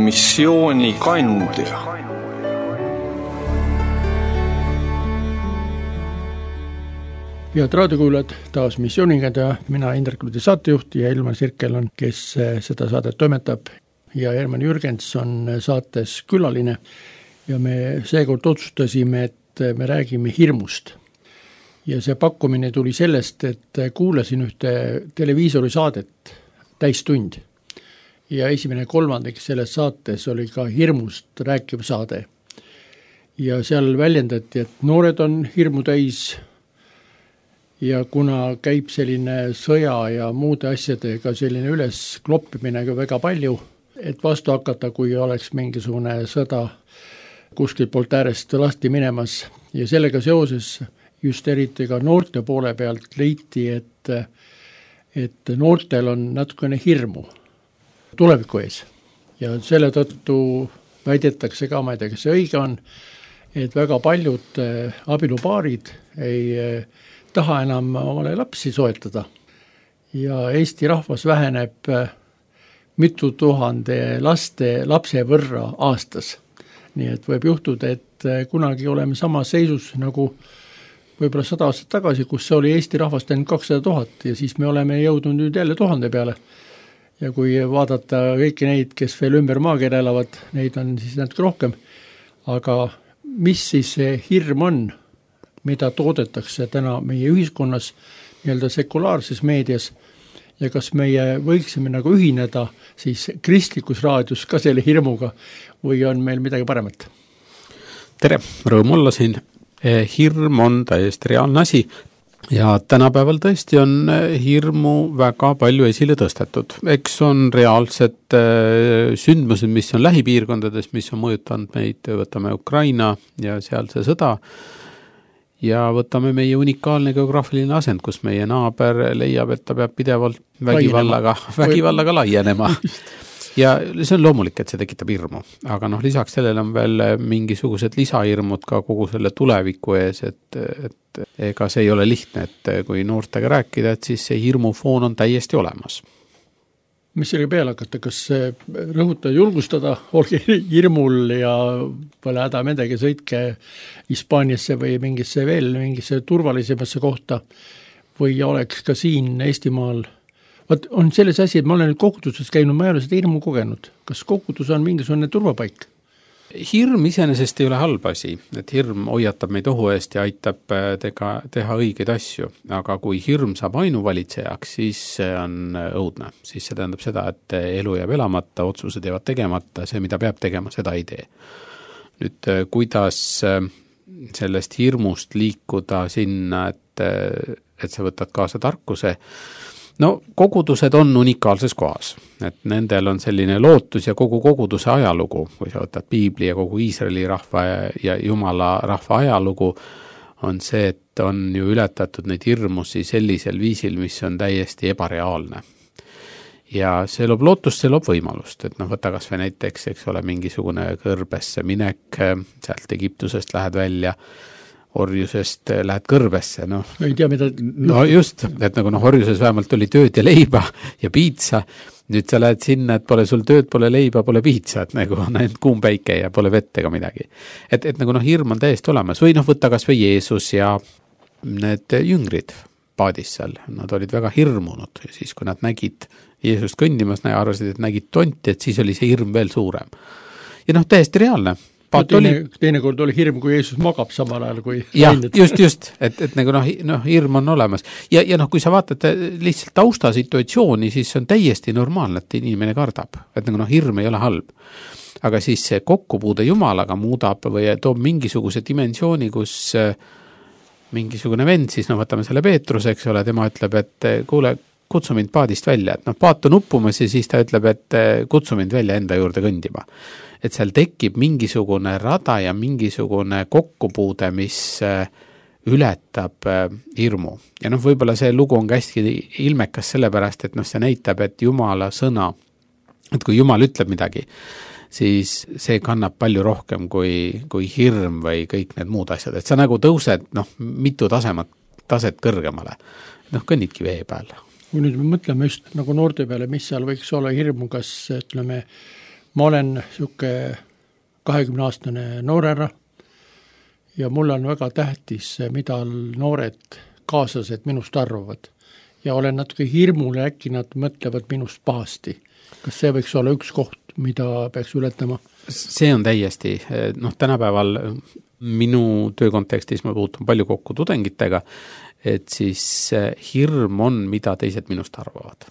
missiooni kandja. Head raadiokuulajad, taas missiooniga, mina Indrek Ludi saatejuht ja Elmar Sirkel on, kes seda saadet toimetab ja Herman Jürgens on saates külaline ja me seekord otsustasime, et me räägime hirmust. Ja see pakkumine tuli sellest, et kuulasin ühte televiisori saadet täistund ja esimene kolmandik selles saates oli ka hirmust rääkiv saade. Ja seal väljendati, et noored on hirmu täis ja kuna käib selline sõja ja muude asjadega selline üles kloppimine väga palju, et vastu hakata, kui oleks mingisugune sõda kuskilt poolt äärest lasti minemas ja sellega seoses just eriti ka noorte poole pealt leiti, et noortel on natukene hirmu tuleviku ees. Ja selle tõttu väidetakse ka, ma ei tea, kas see õige on, et väga paljud abielupaarid ei taha enam omale lapsi soetada. Ja Eesti rahvas väheneb mitu tuhande lapse võrra aastas. Nii et võib juhtuda, et kunagi oleme samas seisus nagu võib-olla 100 aastat tagasi, kus see oli Eesti rahvast ainult 200 000 ja siis me oleme jõudnud nüüd jälle 1000 peale. Ja kui vaadata kõiki neid, kes veel ümber maakera elavad, neid on siis natuke rohkem. Aga mis siis see hirm on, mida toodetakse täna meie ühiskonnas, nii-öelda sekulaarses meedias ja kas meie võiksime nagu ühineda siis kristlikus raadios ka selle hirmuga või on meil midagi paremat? Tere, rõõm olla siin. Hirm on täiesti reaalne asi ja tänapäeval tõesti on hirmu väga palju esile tõstetud. Eks on reaalsed sündmused, mis on lähipiirkondades, mis on mõjutanud meid, võtame Ukraina ja seal see sõda ja võtame meie unikaalne geograafiline asend, kus meie naaber leiab, et ta peab pidevalt vägivallaga laienema. Ja see on loomulik, et see tekitab hirmu, aga lisaks sellele on veel mingisugused lisahirmud ka kogu selle tuleviku ees, et ega see ei ole lihtne, et kui noortega rääkida, et siis see hirmufoon on täiesti olemas. Mis selle peale hakata, kas rõhuta julgustada, olge hirmul ja pole häda midagi, sõitke Hispaaniasse või mingisse turvalisemasse kohta või oleks ka siin Eestimaal. On selles asi, et ma olen nüüd koguduses käinud, ma ei ole seda hirmu kogenud. Kas kogudus on mingisugune turvapaik? Hirm iseenesest ei ole halb asi, et hirm hoiatab meid ohu eest ja aitab teha õigeid asju, aga kui hirm saab ainuvalitsejaks, siis see on õudne. Siis see tähendab seda, et elu jääb elamata, otsused jäävad tegemata, see, mida peab tegema, seda ei tee. Nüüd, kuidas sellest hirmust liikuda sinna, et sa võtad kaasa tarkuse, kogudused on unikaalses kohas, et nendel on selline lootus ja kogu koguduse ajalugu, kui sa võtad Piibli ja kogu Iisraeli rahva ja Jumala rahva ajalugu, on see, et on ju ületatud neid hirmusi sellisel viisil, mis on täiesti ebareaalne. Ja see loob lootust, see loob võimalust, et võta kas või näiteks, eks ole, mingisugune kõrbesse minek, sealt Egiptusest lähed välja, orjusest lähed kõrbesse, ei tea, mida... just, et orjuses vähemalt oli tööd ja leiba ja piitsa, nüüd sa lähed sinna, et pole sul tööd, pole leiba, pole piitsa, et on ainult kuum päike ja pole vett ega midagi. Et hirm on täiesti olemas, või võtta kas või Jeesus ja need jüngrid paadis seal, nad olid väga hirmunud ja siis, kui nad nägid Jeesust kõndimas, arvasid, et nägid tonti, et siis oli see hirm veel suurem. Ja täiesti reaalne. Teinekord oli hirm, kui Jeesus magab samal ajal kui... Ja, just, et hirm on olemas. Ja kui sa vaatad lihtsalt tausta situatsiooni, siis on täiesti normaalne, et inimene kardab. Et hirm ei ole halb. Aga siis see kokkupuude Jumalaga muudab või toob mingisuguse dimensiooni, kus mingisugune vend, siis võtame selle Peetruse, eks ole, tema ütleb, et kuule, kutsu mind paadist välja. Et paat on uppumas ja siis ta ütleb, et kutsu mind välja enda juurde kõndima. Et seal tekib mingisugune rada ja mingisugune kokkupuude, mis ületab hirmu. Ja võib-olla see lugu on hästi ilmekas sellepärast, et see näitab, et Jumala sõna, et kui Jumal ütleb midagi, siis see kannab palju rohkem kui hirm või kõik need muud asjad. Et sa tõused mitu taset kõrgemale. Kõnnidki vee peal. Kui nüüd me mõtleme just noorte peale, mis seal võiks olla hirmu, kas ma olen niisugune 20-aastane noorärra ja mulle on väga tähtis, mida noored kaaslased minust arvavad. Ja olen natuke hirmul ja äkki nad mõtlevad minust pahasti. Kas see võiks olla üks koht, mida peaks ületama? See on täiesti, tänapäeval minu töö kontekstis ma puutun palju kokku tudengitega, et siis hirm on, mida teised minust arvavad.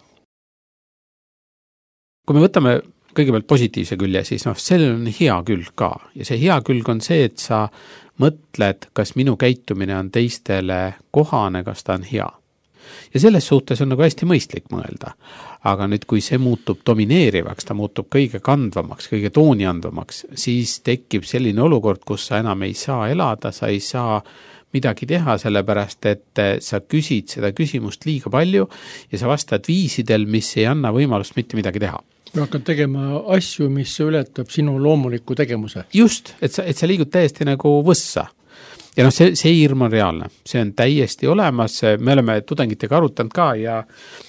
Kui me võtame kõigepealt positiivse külje, siis sellel on hea külg ka. Ja see hea külg on see, et sa mõtled, kas minu käitumine on teistele kohane, kas ta on hea. Ja selles suhtes on nagu hästi mõistlik mõelda. Aga nüüd, kui see muutub domineerivaks, ta muutub kõige kandvamaks, kõige tooniandvamaks, siis tekib selline olukord, kus sa enam ei saa elada, sa ei saa midagi teha, sellepärast, et sa küsid seda küsimust liiga palju ja sa vastad viisidel, mis ei anna võimalust mitte midagi teha. Ja hakkad tegema asju, mis ületab sinu loomuliku tegevuse. Just, et sa liigud täiesti nagu võssa. Ja see hirm on reaalne, see on täiesti olemas, me oleme tudengitega arutanud ka ja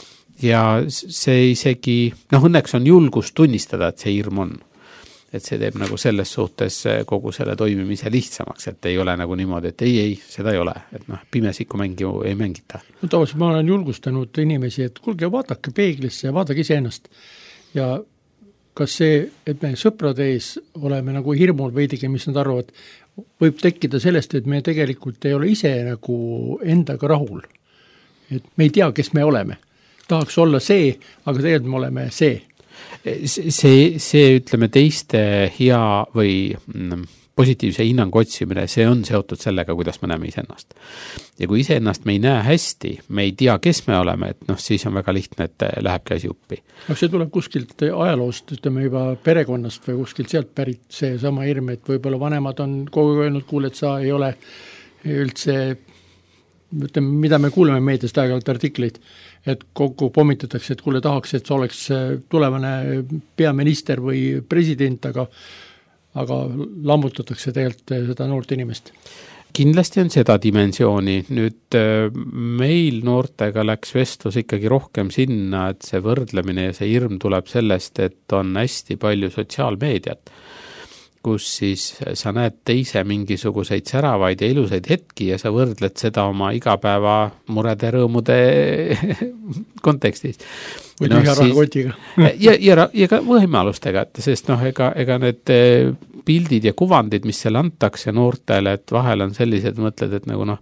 see isegi, õnneks on julgus tunnistada, et see hirm on. Et see teeb nagu selles suhtes kogu selle toimimise lihtsamaks, et ei ole nagu niimoodi, et ei, seda ei ole, et pimesiku mängu ei mängita. Tavaliselt ma olen julgustanud inimesi, et kuulge, vaadake peeglisse ja vaadake ise ennast. Ja kas see, et me sõprade ees oleme nagu hirmul veidike, mis nad arvavad, võib tekkida sellest, et me tegelikult ei ole ise nagu endaga rahul. Et me ei tea, kes me oleme. Tahaks olla see, aga tegelikult me oleme see. See ütleme teiste hea või positiivse hinnangu otsimine, see on seotud sellega, kuidas me näeme iseennast. Ja kui iseennast me ei näe hästi, me ei tea, kes me oleme, et siis on väga lihtne, et lähebki asi uppi. See tuleb kuskilt ajaloost, ütleme juba perekonnast või kuskilt sealt pärit see sama hirm, et võib-olla vanemad on kogu öelnud, kuule, et sa ei ole üldse, ütleme, mida me kuuleme meediast aeg-ajalt artikleid, et kogu pommitatakse, et kuule tahaks, et sa oleks tulevane peaminister või president, aga lammutatakse tegelikult seda noort inimest. Kindlasti on seda dimensiooni. Nüüd meil noortega läks vestlus ikkagi rohkem sinna, et see võrdlemine ja see hirm tuleb sellest, et on hästi palju sotsiaalmeediat, kus siis sa näed teise mingisuguseid säravaid ja ilusaid hetki ja sa võrdled seda oma igapäeva murede rõõmude kontekstis. Või tühja rahakotiga. ja ka võimalustega, sest ega need pildid ja kuvandid, mis seal antakse noortele, et vahel on sellised, mõtled, et nagu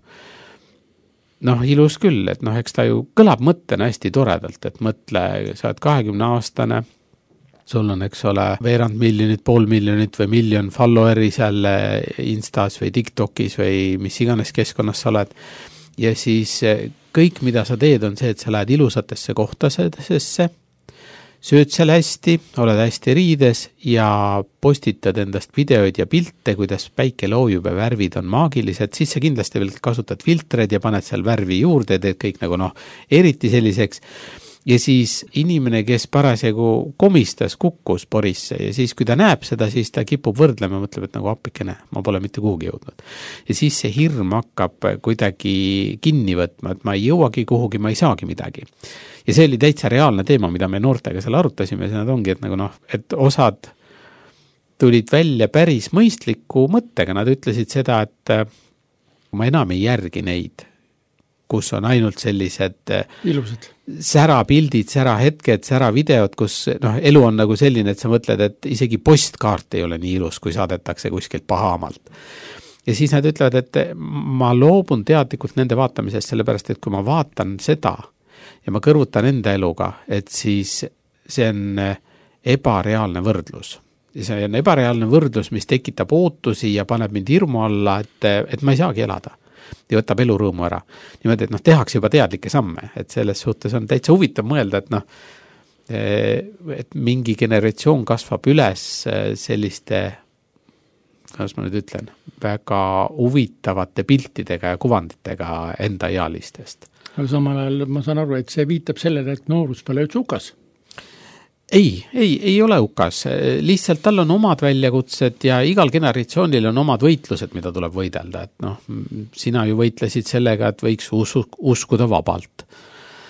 ilus küll, et eks ta ju kõlab mõttena hästi toredalt, et mõtle, sa oled 20-aastane, sul on, eks ole, 2 miljonit, 500 miljonit või 1 miljon followeri seal Instas või TikTokis või mis iganes keskkonnas sa oled. Ja siis kõik, mida sa teed, on see, et sa lähed ilusatesse kohtasesse, sööd seal hästi, oled hästi riides ja postitad endast videoid ja pilte, kuidas päike loojub ja värvid on maagilised, siis sa kindlasti veel kasutad filtreid ja paned seal värvi juurde, teed kõik nagu eriti selliseks. Ja siis inimene, kes parasjagu komistas, kukkus porisse ja siis, kui ta näeb seda, siis ta kipub võrdlema ja mõtleb, et nagu appikene, ma pole mitte kuhugi jõudnud. Ja siis see hirm hakkab kuidagi kinni võtma, et ma ei jõuagi kuhugi, ma ei saagi midagi. Ja see oli täitsa reaalne teema, mida me noortega seal arutasime, see nad ongi, et, et osad tulid välja päris mõistliku mõttega, nad ütlesid seda, et ma enam ei järgi neid, kus on ainult sellised ilusad särapildid, särahetked, säravideod, kus elu on nagu selline, et sa mõtled, et isegi postkaart ei ole nii ilus, kui saadetakse kuskilt Bahamalt. Ja siis nad ütlevad, et ma loobun teadlikult nende vaatamisest, sellepärast, et kui ma vaatan seda ja ma kõrvutan enda eluga, et siis see on ebareaalne võrdlus. Ja see on ebareaalne võrdlus, mis tekitab ootusi ja paneb mind hirmu alla, et ma ei saagi elada. Ja võtab elu rõõmu ära. Niimoodi, et tehakse juba teadlikke samme, et selles suhtes on täitsa huvitav mõelda, et mingi generatsioon kasvab üles selliste, kuidas ma nüüd ütlen, väga huvitavate piltidega ja kuvanditega enda ealistest. Aga samal ajal ma saan aru, et see viitab sellele, et noorus pole üldse hukas. Ei ole hukas, lihtsalt tal on omad väljakutsed ja igal generatsioonil on omad võitlused, mida tuleb võidelda, et sina ju võitlesid sellega, et võiks uskuda vabalt.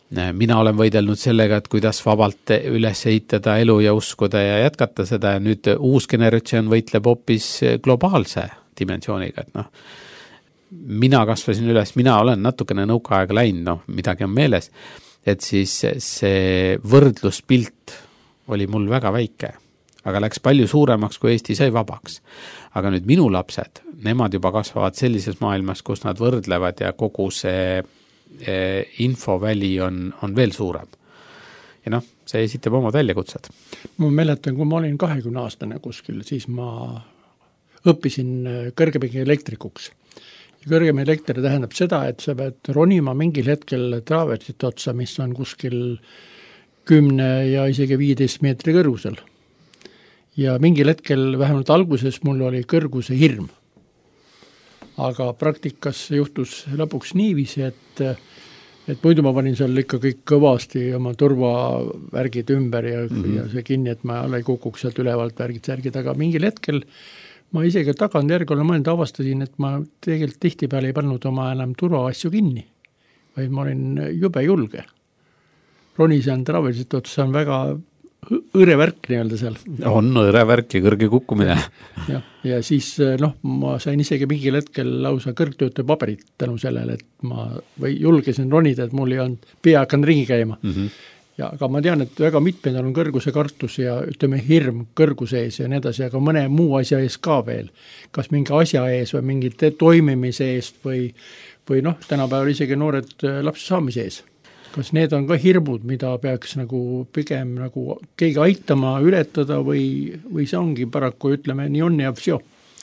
mina olen võidelnud sellega, et kuidas vabalt üles ehitada elu ja uskuda ja jätkata seda ja nüüd uus generatsioon võitleb hoopis globaalse dimensiooniga, et noh, mina kasvasin üles, mina olen natukene nõukaaega läinud, midagi on meeles, et siis see võrdluspilt oli mul väga väike, aga läks palju suuremaks, kui Eesti sai vabaks. Aga nüüd minu lapsed, nemad juba kasvavad sellises maailmas, kus nad võrdlevad ja kogu see infoväli on veel suurem. Ja noh, see esitab omad väljakutsed. Ma mäletan, kui ma olin 20-aastane kuskil, siis ma õppisin kõrgepinge elektrikuks. Ja kõrgem elekter tähendab seda, et sa pead ronima mingil hetkel traaversit otsa, mis on kuskil 10 ja isegi 15 meetri kõrgusel. Ja mingil hetkel, vähemalt alguses, mul oli kõrguse hirm. Aga praktikas juhtus lõpuks niiviisi, et muidu ma panin seal ikka kõik kõvasti oma turvavärgid ümber ja see kinni, et ma ei kukuks sealt ülevalt värgid, aga mingil hetkel ma isegi tagantjärgi olen mõelnud, avastasin, et ma tegelikult tihtipeale ei pannud oma enam turvaasju kinni, vaid ma olin jube julge. Ronisan travelist otsa on väga õrevärk nii-öelda seal. On õrevärk ja kõrge kukkumine. Ja siis ma sain isegi mingil hetkel lausa kõrgtöötaja paberit tänu sellele, et ma julgesin ronida, et mul ei olnud pea hakanud ringi käima. Ja aga ma tean, et väga mitmed on kõrguse kartus ja ütleme hirm kõrguse ees ja nii edasi, aga mõne muu asja ees ka veel. Kas mingi asja ees või mingite toimimise eest või tänapäeval isegi noored lapse saamise ees. Kas need on ka hirmud, mida peaks pigem keegi aitama, ületada või see ongi paraku, ütleme, nii on ja vsjo?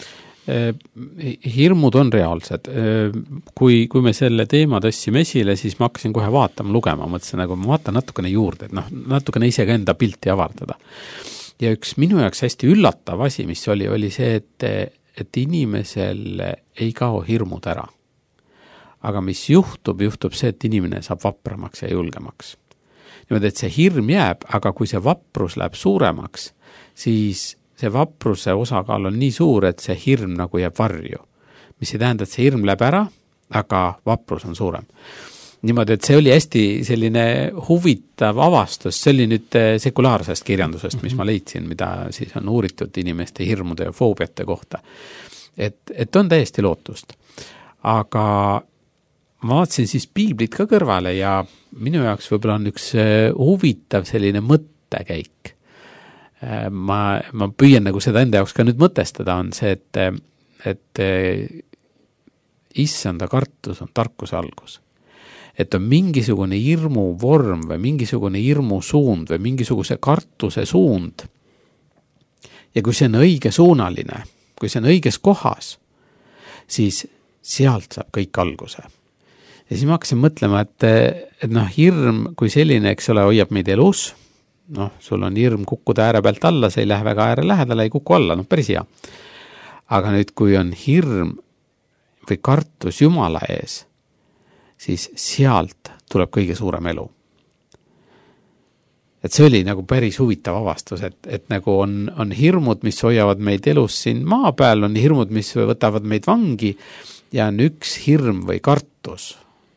Hirmud on reaalsed. Kui me selle teema tõstsime esile, siis ma hakkasin kohe vaatama, lugema, mõtlesin, ma vaatan natukene juurde, et natukene ise ka enda pilti avardada. Ja üks minu jaoks hästi üllatav asi, mis oli see, et inimesel ei kao hirmud ära. Aga mis juhtub see, et inimene saab vapramaks ja julgemaks. Niimoodi, et see hirm jääb, aga kui see vaprus läheb suuremaks, siis see vapruse osakaal on nii suur, et see hirm jääb varju. Mis ei tähenda, et see hirm läheb ära, aga vaprus on suurem. Niimoodi, et see oli hästi selline huvitav avastus, see oli nüüd sekulaarsest kirjandusest, mis ma leidsin, mida siis on uuritud inimeste hirmude ja foobiate kohta. Et on täiesti lootust. Aga ma vaatasin siis piiblit ka kõrvale ja minu jaoks võib-olla on üks huvitav selline mõttekäik. Ma püüan seda enda jaoks ka nüüd mõtestada, on see, et issanda kartus on tarkuse algus. Et on mingisugune hirmu vorm või mingisugune hirmu suund või mingisuguse kartuse suund. Ja kui see on õige suunaline, kui see on õiges kohas, siis sealt saab kõik alguse. Ja siis ma hakkasin mõtlema, et hirm kui selline, eks ole, hoiab meid elus, sul on hirm kukkuda ääre pealt alla, see ei lähe väga ääre lähedale, ei kuku alla, päris hea. Aga nüüd, kui on hirm või kartus Jumala ees, siis sealt tuleb kõige suurem elu. Et see oli päris huvitav avastus, et on hirmud, mis hoiavad meid elus siin maa peal, on hirmud, mis võtavad meid vangi ja on üks hirm või kartus,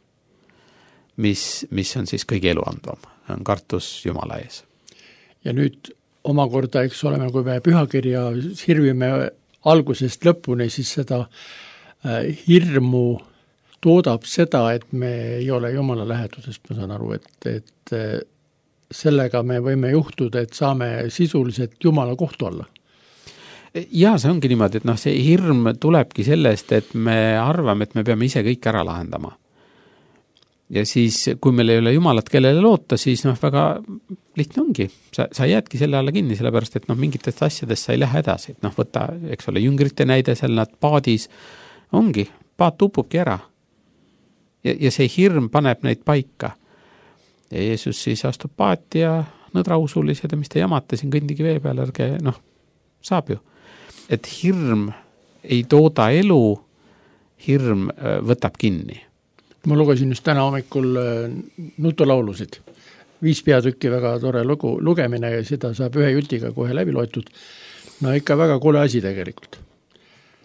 mis on siis kõige eluandvam, on kartus Jumala ees. Ja nüüd omakorda, eks oleme, kui me pühakirja hirvime algusest lõpuni, siis seda hirmu toodab seda, et me ei ole Jumala lähedusest, ma saan aru, et sellega me võime juhtuda, et saame sisuliselt Jumala kohtu alla. Ja see ongi niimoodi, et see hirm tulebki sellest, et me arvame, et me peame ise kõik ära lahendama. Ja siis, kui meil ei ole Jumalat, kellele loota, siis väga lihtne ongi. Sa jäädki selle alla kinni, sellepärast, et mingitest asjadest sa ei lähe edasi. Võta, eks ole, jüngrite näide, seal nad paadis ongi, paat upubki ära. Ja see hirm paneb neid paika. Ja Jeesus siis astub paati ja nõdrausulised ja mis te jamate siin kõndigi vee peal, ärge, saab ju. Et hirm ei tooda elu, hirm võtab kinni. Ma lugesin just täna hommikul nutulaulusid. 5 peatükki, väga tore lugemine ja seda saab ühe jutiga kohe läbi loetud. Ikka väga kole asi tegelikult.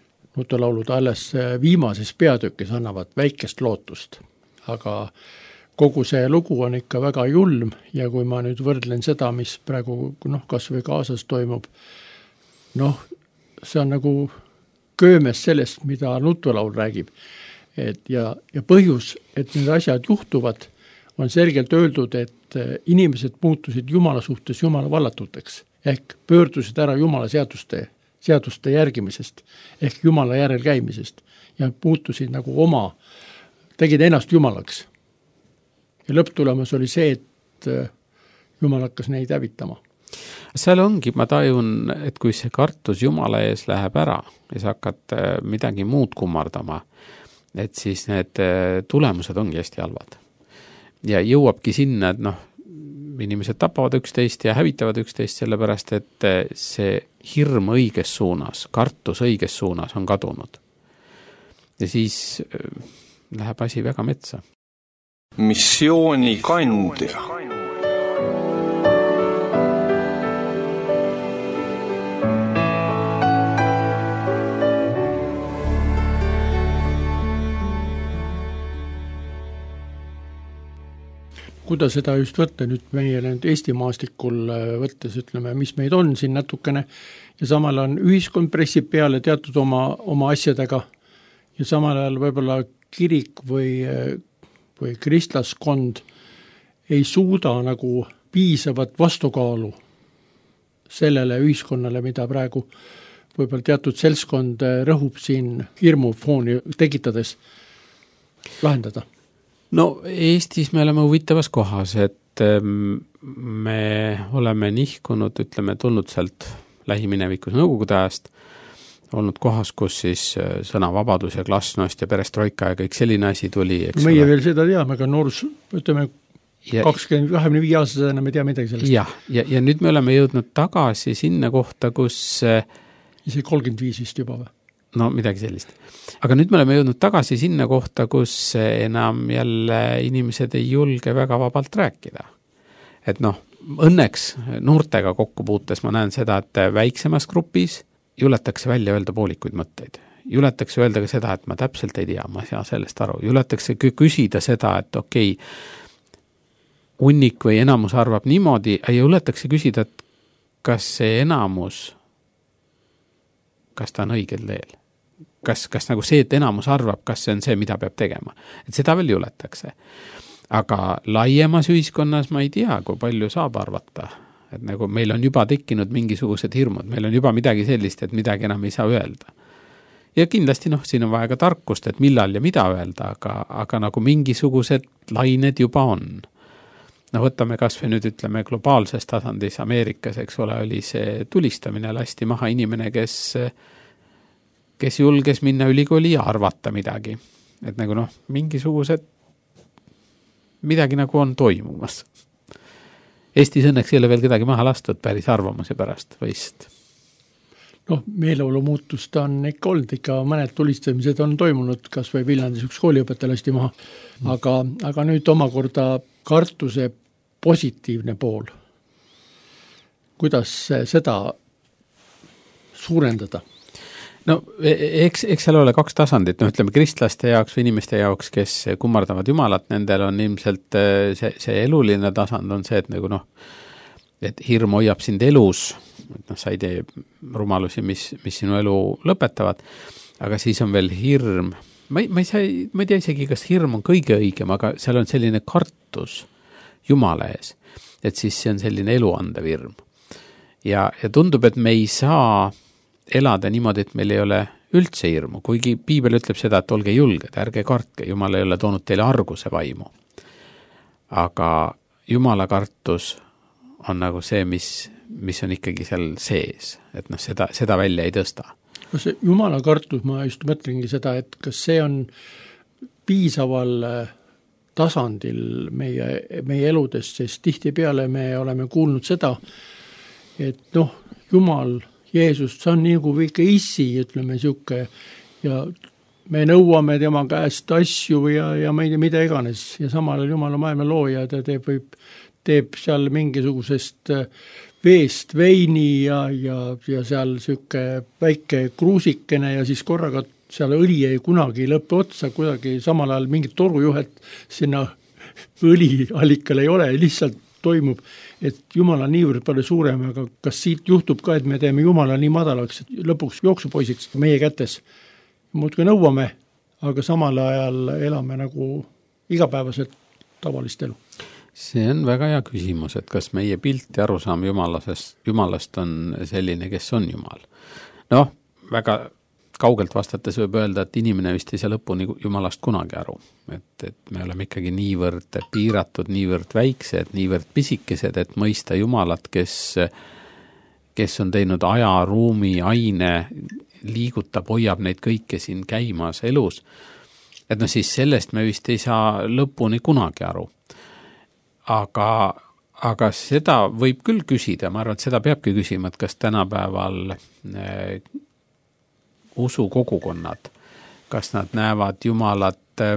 Nutulaulud alles viimases peatükis annavad väikest lootust. Aga kogu see lugu on ikka väga julm ja kui ma nüüd võrdlen seda, mis praegu kas või Gazas toimub, see on nagu köömes sellest, mida nutulaul räägib. Ja põhjus, et need asjad juhtuvad, on selgelt öeldud, et inimesed muutusid Jumala suhtes Jumala vallatuteks ehk pöördusid ära Jumala seaduste järgimisest ehk Jumala järel käimisest ja muutusid nagu tegid ennast Jumalaks. Ja lõpptulemus oli see, et Jumal hakkas neid hävitama. Seal ongi, ma tajun, et kui see kartus Jumala ees läheb ära ja sa hakkad midagi muud kummardama, et siis need tulemused ongi hästi halvad. Ja jõuabki sinna, et inimesed tapavad üksteist ja hävitavad üksteist sellepärast, et see hirm õiges suunas, kartus õiges suunas on kadunud. Ja siis läheb asi väga metsa. Missiooni kandja. Kuidas seda just võtta nüüd meie Eesti maastikul võttes, ütleme, mis meid on siin natukene ja samal on ühiskond pressib peale teatud oma asjadega ja samal ajal võib-olla kirik või kristlaskond ei suuda nagu piisavat vastukaalu sellele ühiskonnale, mida praegu võib-olla teatud seltskond rõhub siin hirmufooni tekitades lahendada. Eestis me oleme huvitavas kohas, et me oleme nihkunud, tulnud sealt lähiminevikus Nõukogude ajast, olnud kohas, kus siis sõnavabadus ja glasnost ja perestroika ja kõik selline asi tuli. Meie veel seda teame, aga noorus, 25 aastasena me tea midagi sellest. Ja nüüd me oleme jõudnud tagasi sinna kohta, kus isegi 35 vist juba või? Midagi sellist. Aga nüüd me oleme jõudnud tagasi sinna kohta, kus enam jälle inimesed ei julge väga vabalt rääkida. Et õnneks noortega kokku puutes ma näen seda, et väiksemas grupis juletakse välja öelda poolikuid mõtteid. Juletakse öelda ka seda, et ma täpselt ei tea, ma ei saa sellest aru. Juletakse küsida seda, et okei, hunnik või enamus arvab niimoodi, ja juletakse küsida, et kas see enamus, kas ta on õigel teel? Kas nagu see, et enamus arvab, kas see on see, mida peab tegema. Et seda veel juletakse. Aga laiemas ühiskonnas ma ei tea, kui palju saab arvata. Et nagu meil on juba tekkinud mingisugused hirmud, meil on juba midagi sellist, et midagi enam ei saa öelda. Ja kindlasti siin on vaja ka tarkust, et millal ja mida öelda, aga nagu mingisugused lained juba on. Võtame kas või nüüd ütleme globaalses tasandis Ameerikas, eks ole, oli see tulistamine, lasti maha inimene, kes julges minna ülikooli ja arvata midagi. Et nagu mingisugused midagi nagu on toimumas. Eestis õnneks ei ole veel kedagi maha lastud päris arvamuse pärast võist. Meeleolu muutust on ikka olnud, ikka mõned tulistamised on toimunud, kas või Viljandis üks kooliõpetaja lasti maha. Aga nüüd omakorda kartuse positiivne pool. Kuidas seda suurendada? Eks seal ole kaks tasandit, ütleme kristlaste jaoks või inimeste jaoks, kes kummardavad Jumalat, nendel on ilmselt see eluline tasand on see, et nagu et hirm hoiab sind elus, et sa ei tee rumalusi, mis sinu elu lõpetavad, aga siis on veel hirm, ma ei tea isegi, kas hirm on kõige õigem, aga seal on selline kartus Jumala ees, et siis see on selline eluandev hirm. Ja tundub, et me ei saa elada niimoodi, et meil ei ole üldse hirmu, kuigi piibel ütleb seda, et olge julged, ärge kartke, Jumal ei ole toonud teile arguse vaimu. Aga Jumala kartus on nagu see, mis on ikkagi seal sees, et seda välja ei tõsta. Kas see Jumala kartus, ma just mõtlengi seda, et kas see on piisaval tasandil meie eludes, sest tihtipeale me oleme kuulnud seda, et Jumal Jeesus, see on nagu ikka issi, ütleme siuke, ja me nõuame tema käest asju ja ma ei tea, mida iganes, ja samal Jumala maailma looja, ta teeb seal mingisugusest veest veini ja seal siuke väike kruusikene ja siis korraga seal õli ei kunagi lõppe otsa, kuidagi samal ajal mingid torujuhet sinna õliallikal ei ole, lihtsalt toimub, et Jumal on niivõrd palju suurem, aga kas siit juhtub ka, et me teeme Jumala nii madalaks, et lõpuks jooksupoisiks meie kätes. Muudkui nõuame, aga samal ajal elame nagu igapäevaselt tavalist elu. See on väga hea küsimus, et kas meie pilt ja arusaam Jumalast on selline, kes on Jumal. Noh, väga kaugelt vastates võib öelda, et inimene vist ei saa lõpuni Jumalast kunagi aru. Et me oleme ikkagi niivõrd piiratud, niivõrd väiksed, niivõrd pisikesed, et mõista Jumalat, kes on teinud aja, ruumi, aine, liigutab, hoiab neid kõike siin käimas elus. Et siis sellest me vist ei saa lõpuni kunagi aru. Aga seda võib küll küsida, ma arvan, et seda peabki küsima, et kas tänapäeval usukogukonnad, kas nad näevad Jumalat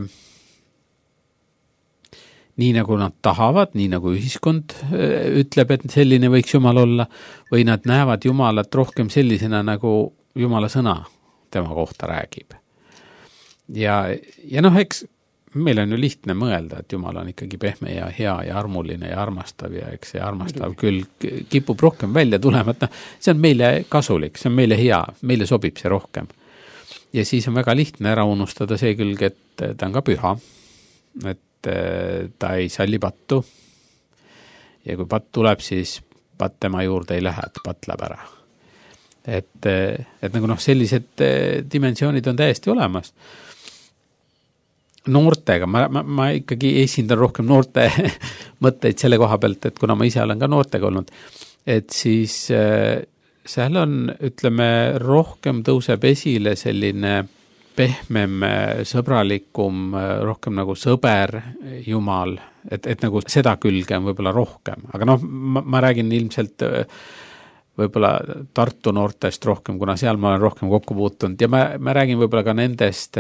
nii nagu nad tahavad, nii nagu ühiskond ütleb, et selline võiks Jumal olla, või nad näevad Jumalat rohkem sellisena, nagu Jumala sõna tema kohta räägib. Ja eks meil on ju lihtne mõelda, et Jumal on ikkagi pehme ja hea ja armuline ja armastav ja eks see armastav küll kipub rohkem välja tulema, et see on meile kasulik, see on meile hea, meile sobib see rohkem. Ja siis on väga lihtne ära unustada see külg, et ta on ka püha, et ta ei salli pattu ja kui patt tuleb, siis patt tema juurde ei lähe, et patt läheb ära. Et nagu sellised dimensioonid on täiesti olemas. Noortega, ma ikkagi esindan rohkem noorte mõtteid selle koha pealt, et kuna ma ise olen ka noortega olnud, et siis seal on, ütleme, rohkem tõuseb esile selline pehmem, sõbralikum, rohkem nagu sõber Jumal, et nagu seda külge on võib-olla rohkem, aga ma räägin ilmselt võib-olla Tartu noortest rohkem, kuna seal ma olen rohkem kokku puutunud ja ma räägin võib-olla ka nendest,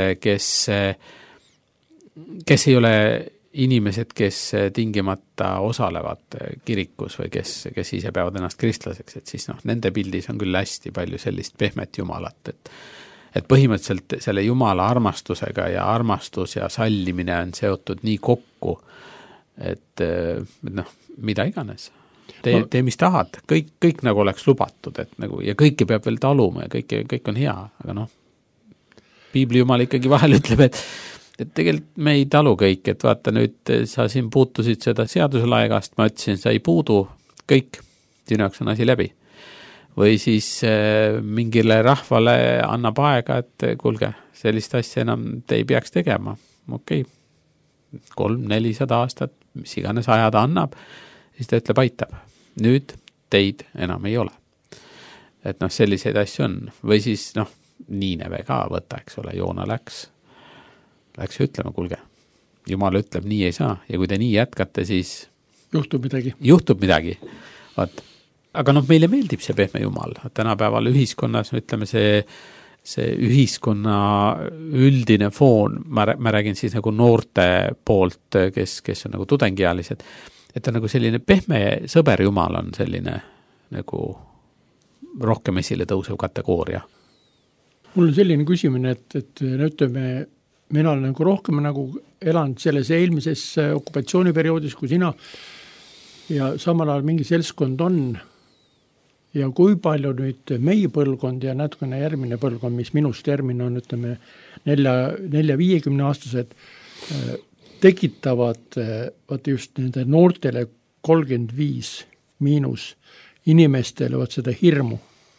kes ei ole inimesed, kes tingimata osalevad kirikus või kes ise peavad ennast kristlaseks, et siis nende pildis on küll hästi palju sellist pehmet Jumalat, et põhimõtteliselt selle Jumala armastusega ja armastus ja sallimine on seotud nii kokku, et mida iganes. Tee mis tahad, kõik nagu oleks lubatud, et nagu, ja kõike peab veel taluma ja kõik on hea, aga Piibli Jumal ikkagi vahel ütleb, et tegelikult me ei talu kõik, et vaata nüüd sa siin puutusid seda seaduselaegast, ma ütlesin, sa ei puudu kõik, sinu jaoks on asi läbi. Või siis mingile rahvale annab aega, et kuulge, sellist asja enam te ei peaks tegema. Okei, 300-400 aastat, mis iganes aja ta annab, siis ta ütleb, aitab. Nüüd teid enam ei ole. Et selliseid asju on. Või siis Niineve ka võtta, eks ole, Joona läks ütlema, kuulge, Jumal ütleb, nii ei saa, ja kui te nii jätkate, siis juhtub midagi. Vaat. Aga meile meeldib see pehme Jumal. Tänapäeval ühiskonnas, ütleme see ühiskonna üldine foon, ma räägin siis nagu noorte poolt, kes on nagu tudengiealised, et on nagu selline pehme sõber Jumal on selline nagu rohkem esile tõusev kategooria. Mul on selline küsimine, et ütleme, mina olen nagu rohkem nagu elanud selles eelmises okupatsiooniperioodis kui sina ja samal ajal mingi seltskond on ja kui palju nüüd meie põlvkond ja natukene järgmine põlvkond, mis minust järgmine on, ütleme 4-50 aastased, tekitavad just nende noortele 35 miinus inimestele seda hirmu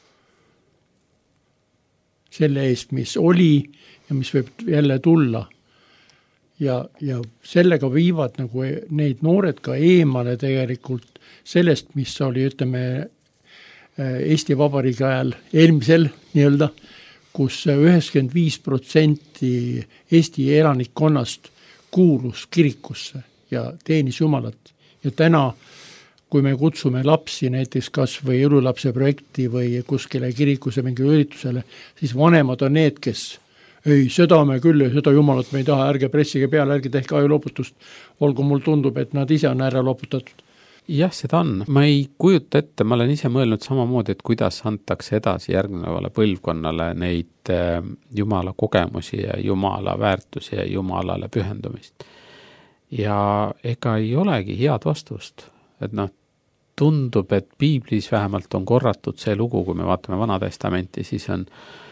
selle eest, mis oli ja mis võib jälle tulla. Ja sellega viivad nagu neid noored ka eemale tegelikult sellest, mis oli, ütleme, Eesti Vabariigi ajal eelmisel nii-öelda, kus 95% Eesti elanikkonnast kuulus kirikusse ja teenis Jumalat. Ja täna, kui me kutsume lapsi näiteks kas või elulapse projekti või kuskile kirikusse mingi üritusele, siis vanemad on need, kes ei, seda me küll, seda Jumalat me ei taha, ärge pressige peale, ärge tehke ajuloputust, olgu mul tundub, et nad ise on ära loputatud. Jah, seda on. Ma ei kujuta ette, ma olen ise mõelnud samamoodi, et kuidas antakse edasi järgnevale põlvkonnale neid Jumala kogemusi ja Jumala väärtusi ja Jumalale pühendumist. ja ega ei olegi head vastust, et noh, tundub, et piiblis vähemalt on korratud see lugu, kui me vaatame Vana Testamenti, siis on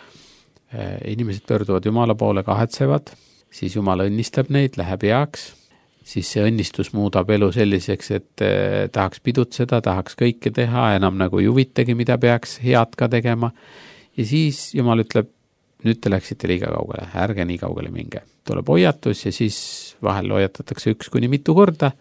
inimesed pöörduvad Jumala poole, kahetsevad, siis Jumal õnnistab neid, läheb heaks, siis see õnnistus muudab elu selliseks, et tahaks pidutseda, tahaks kõike teha, enam nagu ei huvitagi, mida peaks head ka tegema. Ja siis Jumal ütleb, nüüd te läksite liiga kaugele, ärge nii kaugele minge. Tuleb hoiatus ja siis vahel hoiatatakse 1 kuni mitu korda.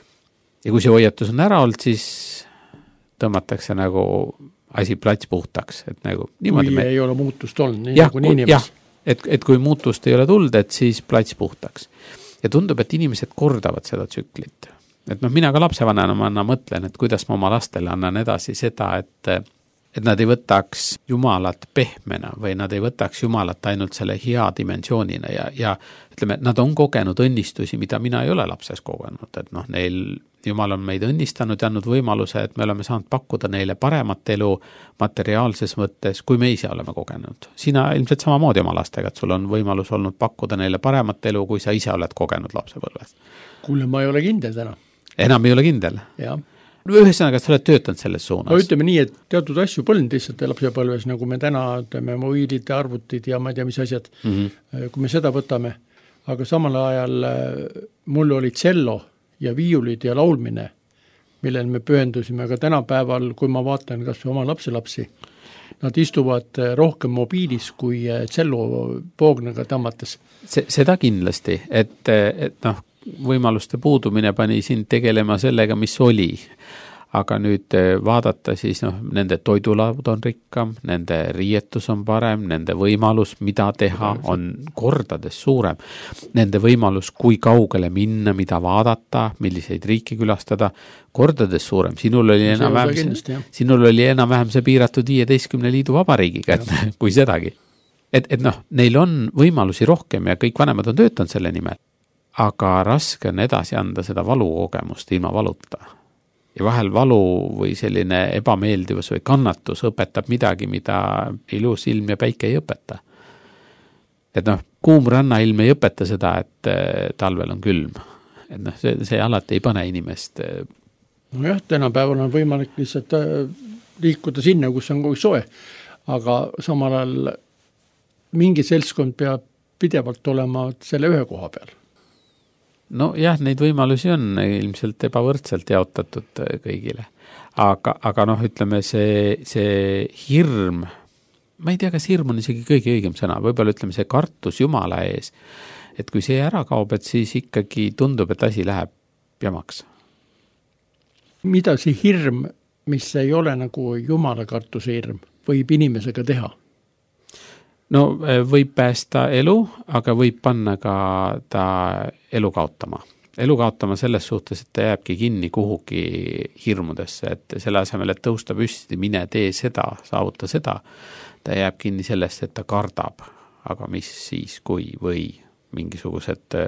Ja kui see hoiatus on ära olnud, siis tõmmatakse nagu asi plats puhtaks. Et nagu, kui ei ole muutust olnud, nii nagu nii inimes. Et kui muutust ei ole tulnud, et siis plats puhtaks. Ja tundub, et inimesed kordavad seda tsüklit. Et noh, mina ka lapsevanemana mõtlen, et kuidas ma oma lastele annan edasi seda, et nad ei võtaks Jumalat pehmena või nad ei võtaks Jumalat ainult selle hea dimensioonina ja ütleme, nad on kogenud õnnistusi, mida mina ei ole lapses kogenud, et noh, Jumal on meid õnnistanud ja andnud võimaluse, et me oleme saanud pakkuda neile paremat elu materiaalses mõttes, kui me ise oleme kogenud. Sina ilmselt samamoodi oma lastega, et sul on võimalus olnud pakkuda neile paremat elu, kui sa ise oled kogenud lapsepõlves. Kuule, ma ei ole kindel täna. Enam ei ole kindel? Jah. Ühesõnaga, sa oled töötanud selles suunas? No ütleme nii, et teatud asju polnud lihtsalt lapsepõlves, nagu me täna teeme mobiilid, arvutid ja ma ei tea, mis asjad, kui me seda võtame. Aga samal ajal mul oli tsello ja viiulid ja laulmine, millel me pühendusime ka tänapäeval, kui ma vaatan kas või oma lapselapsi. Nad istuvad rohkem mobiilis kui tsello poognaga tammates. Seda kindlasti, et noh, võimaluste puudumine pani sind tegelema sellega, mis oli. Aga nüüd vaadata siis, noh, nende toidulaud on rikkam, nende riietus on parem, nende võimalus, mida teha, on kordades suurem. Nende võimalus, kui kaugele minna, mida vaadata, milliseid riiki külastada, kordades suurem. Sinul oli enam-vähem see piiratud 15 liidu vabariigiga, kui sedagi. Et noh, neil on võimalusi rohkem ja kõik vanemad on töötanud selle nimel. Aga raske on edasi anda seda valukogemust ilma valuta. Ja vahel valu või selline ebameeldivus või kannatus õpetab midagi, mida ilus ilm ja päike ei õpeta. Et noh, kuum rannailm ei õpeta seda, et talvel on külm. Et noh, see alati ei pane inimest. Nojah, tänapäeval on võimalik lihtsalt liikuda sinna, kus on kogu soe. Aga samal ajal mingi seltskond peab pidevalt olema selle ühe koha peal. No jah, neid võimalusi on ilmselt ebavõrdselt jaotatud kõigile. Aga noh, ütleme see hirm, ma ei tea, kas hirm on isegi kõige õigem sõna, võib-olla ütleme see kartus Jumala ees, et kui see ära kaob, et siis ikkagi tundub, et asi läheb jamaks. Mida see hirm, mis ei ole nagu Jumala kartuse hirm, võib inimesega teha? No võib päästa elu, aga võib panna ka ta elu kaotama. Elu kaotama selles suhtes, et ta jääbki kinni kuhugi hirmudesse, et selle asemel, et tõusta püsti, mine tee seda, saavuta seda, ta jääb kinni sellest, et ta kardab, aga mis siis, kui või mingisugused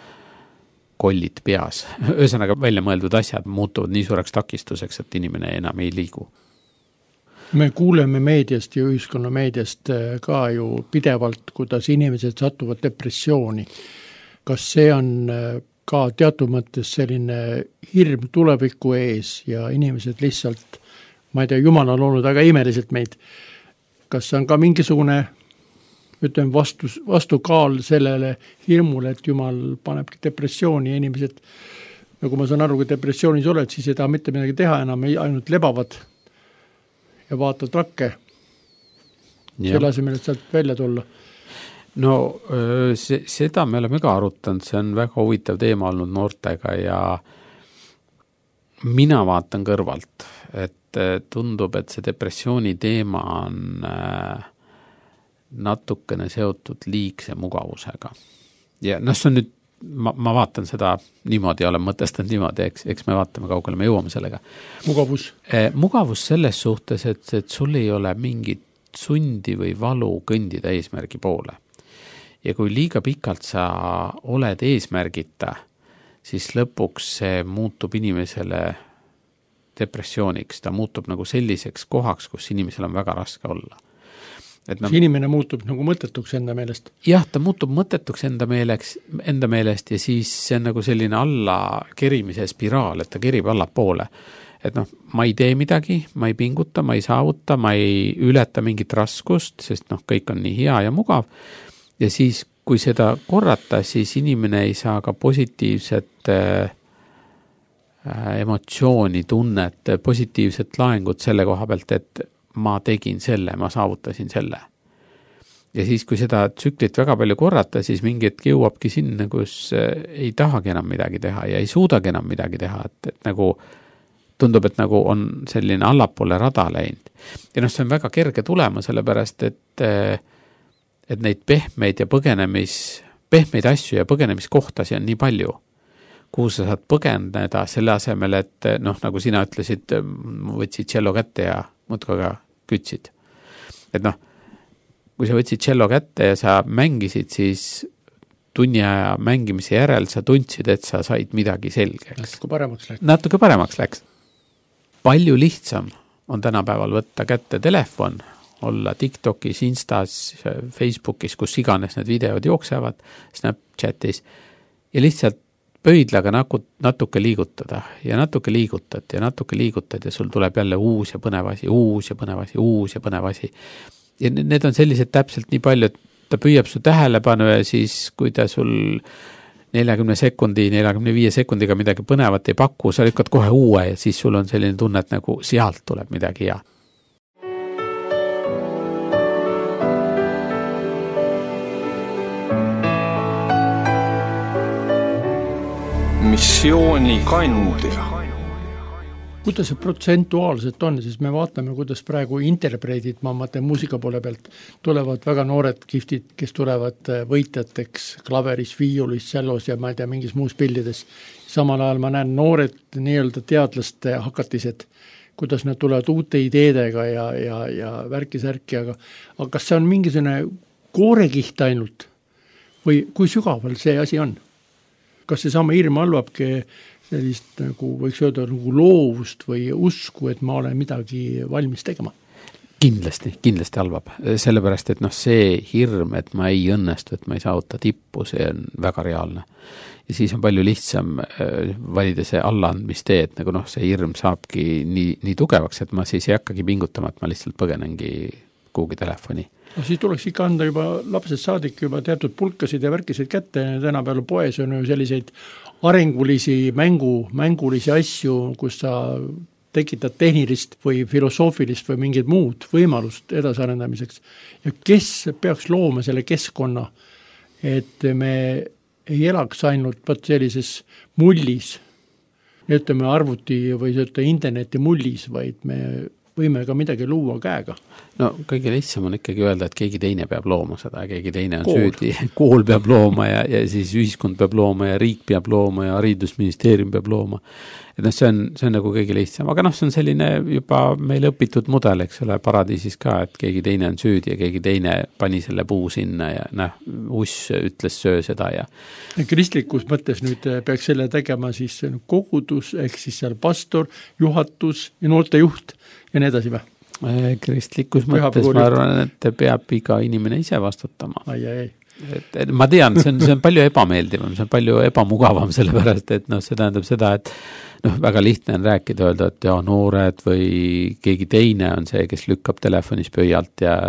kollid peas. Ühesõnaga välja mõeldud asjad muutuvad nii suureks takistuseks, et inimene enam ei liigu. Me kuuleme meediast ja ühiskonna meediast ka ju pidevalt, kuidas inimesed satuvad depressiooni. Kas see on ka teatud mõttes selline hirm tuleviku ees ja inimesed lihtsalt, ma ei tea, Jumal on olnud väga imeliselt meid. Kas on ka mingisugune, ütleme, vastukaal sellele hirmule, et Jumal panebki depressiooni ja inimesed, nagu ma saan aru, kui depressioonis oled, siis ei taha mitte midagi teha enam, ainult lebavad ja vaatad rakke, selle asemel, et sealt välja tulla. No seda me oleme ka arutanud, see on väga huvitav teema olnud noortega ja mina vaatan kõrvalt, et tundub, et see depressiooni teema on natukene seotud liigse mugavusega. Ja noh, see on nüüd ma vaatan seda niimoodi ja olen mõtestanud niimoodi, eks me vaatame kaugele, me jõuame sellega. Mugavus? Mugavus selles suhtes, et sul ei ole mingit sundi või valu kõndida eesmärgi poole. Ja kui liiga pikalt sa oled eesmärgita, siis lõpuks see muutub inimesele depressiooniks, ta muutub nagu selliseks kohaks, kus inimesel on väga raske olla. et see inimene muutub nagu mõttetuks enda meelest. Jah, ta muutub mõttetuks enda meelest ja siis see on nagu selline alla kerimise spiraal, et ta kerib allapoole. Et noh, ma ei tee midagi, ma ei pinguta, ma ei saavuta, ma ei ületa mingit raskust, sest noh, kõik on nii hea ja mugav. Ja siis, kui seda korrata, siis inimene ei saa ka positiivset emotsiooni, tunnet, positiivset laengut selle koha pealt, et ma tegin selle, ma saavutasin selle. Ja siis, kui seda tsüklit väga palju korrata, siis mingi hetk jõuabki sinna, kus ei tahagi enam midagi teha ja ei suudagi enam midagi teha, et nagu tundub, et nagu on selline allapoole rada läinud. Ja noh, see on väga kerge tulema, sellepärast, et neid pehmeid asju ja põgenemiskohtasi on nii palju, kuhu sa saad põgeneda selle asemel, et noh, nagu sina ütlesid, võtsid tšello kätte ja muudkaga kütsid. Et noh, kui sa võtsid tšello kätte ja sa mängisid, siis tunni aja mängimise järel sa tundsid, et sa said midagi selgeks. Natuke paremaks läks. Palju lihtsam on tänapäeval võtta kätte telefon, olla TikTokis, Instas, Facebookis, kus iganes need videod jooksevad, Snapchatis ja lihtsalt pöidlaga natuke liigutada ja natuke liigutad ja sul tuleb jälle uus ja põnev asi. Ja need on sellised täpselt nii palju, et ta püüab su tähelepanu ja siis, kui ta sul 45 sekundiga midagi põnevat ei paku, sa lükkad kohe uue ja siis sul on selline tunne, et nagu sealt tuleb midagi hea. Missioonikandja. Kuidas see protsentuaalselt on, siis me vaatame, kuidas praegu interpreedid, ma mõtlen muusika poole pealt, tulevad väga noored kiftid, kes tulevad võitjateks klaveris, viiulis, cellos ja ma ei tea, mingis muus pildides. Samal ajal ma näen noored nii-öelda teadlaste hakatised, kuidas nad tulevad uute ideedega ja värki-särki, aga kas see on mingisugune koorekiht ainult või kui sügaval see asi on? Kas see sama hirm halvabki sellist, nagu võiks öelda, nagu loovust või usku, et ma olen midagi valmis tegema? Kindlasti halvab. Sellepärast, et noh, see hirm, et ma ei õnnestu, et ma ei saavuta tippu, see on väga reaalne. Ja siis on palju lihtsam valida see allaandmistee, et nagu noh, see hirm saabki nii tugevaks, et ma siis ei hakkagi pingutama, et ma lihtsalt põgenengi kuhugi telefoni. No siis tuleks ikka anda juba lapsed saadik juba teatud pulkasid ja värkisid kätte, tänapäeval poes on ju selliseid arengulisi mängulisi asju, kus sa tekitad tehnilist või filosoofilist või mingid muud võimalust edasiarendamiseks. Ja kes peaks looma selle keskkonna, et me ei elaks ainult sellises mullis, ütleme arvuti või interneti mullis, vaid me võime ka midagi luua käega. No kõige lihtsam on ikkagi öelda, et keegi teine peab looma seda ja keegi teine on süüdi. Kool peab looma ja siis ühiskond peab looma ja riik peab looma ja haridusministeerium peab looma. Et noh, see on nagu kõige lihtsam. Aga noh, see on selline juba meile õpitud mudel, eks ole, paradiisis ka, et keegi teine on süüdi ja keegi teine pani selle puu sinna ja noh, uss ütles söö seda ja kristlikus mõttes nüüd peaks selle tegema siis kogudus, ehk siis seal pastor, juhatus ja noortejuht ja nii edasi või? Kristlikus mõttes ma arvan, et peab iga inimene ise vastutama. Ai. Et ma tean, see on palju ebameeldivam, see on palju ebamugavam, sellepärast, et noh, see tähendab seda, et noh, väga lihtne on rääkida, öelda, et noored või keegi teine on see, kes lükkab telefonis pöialt ja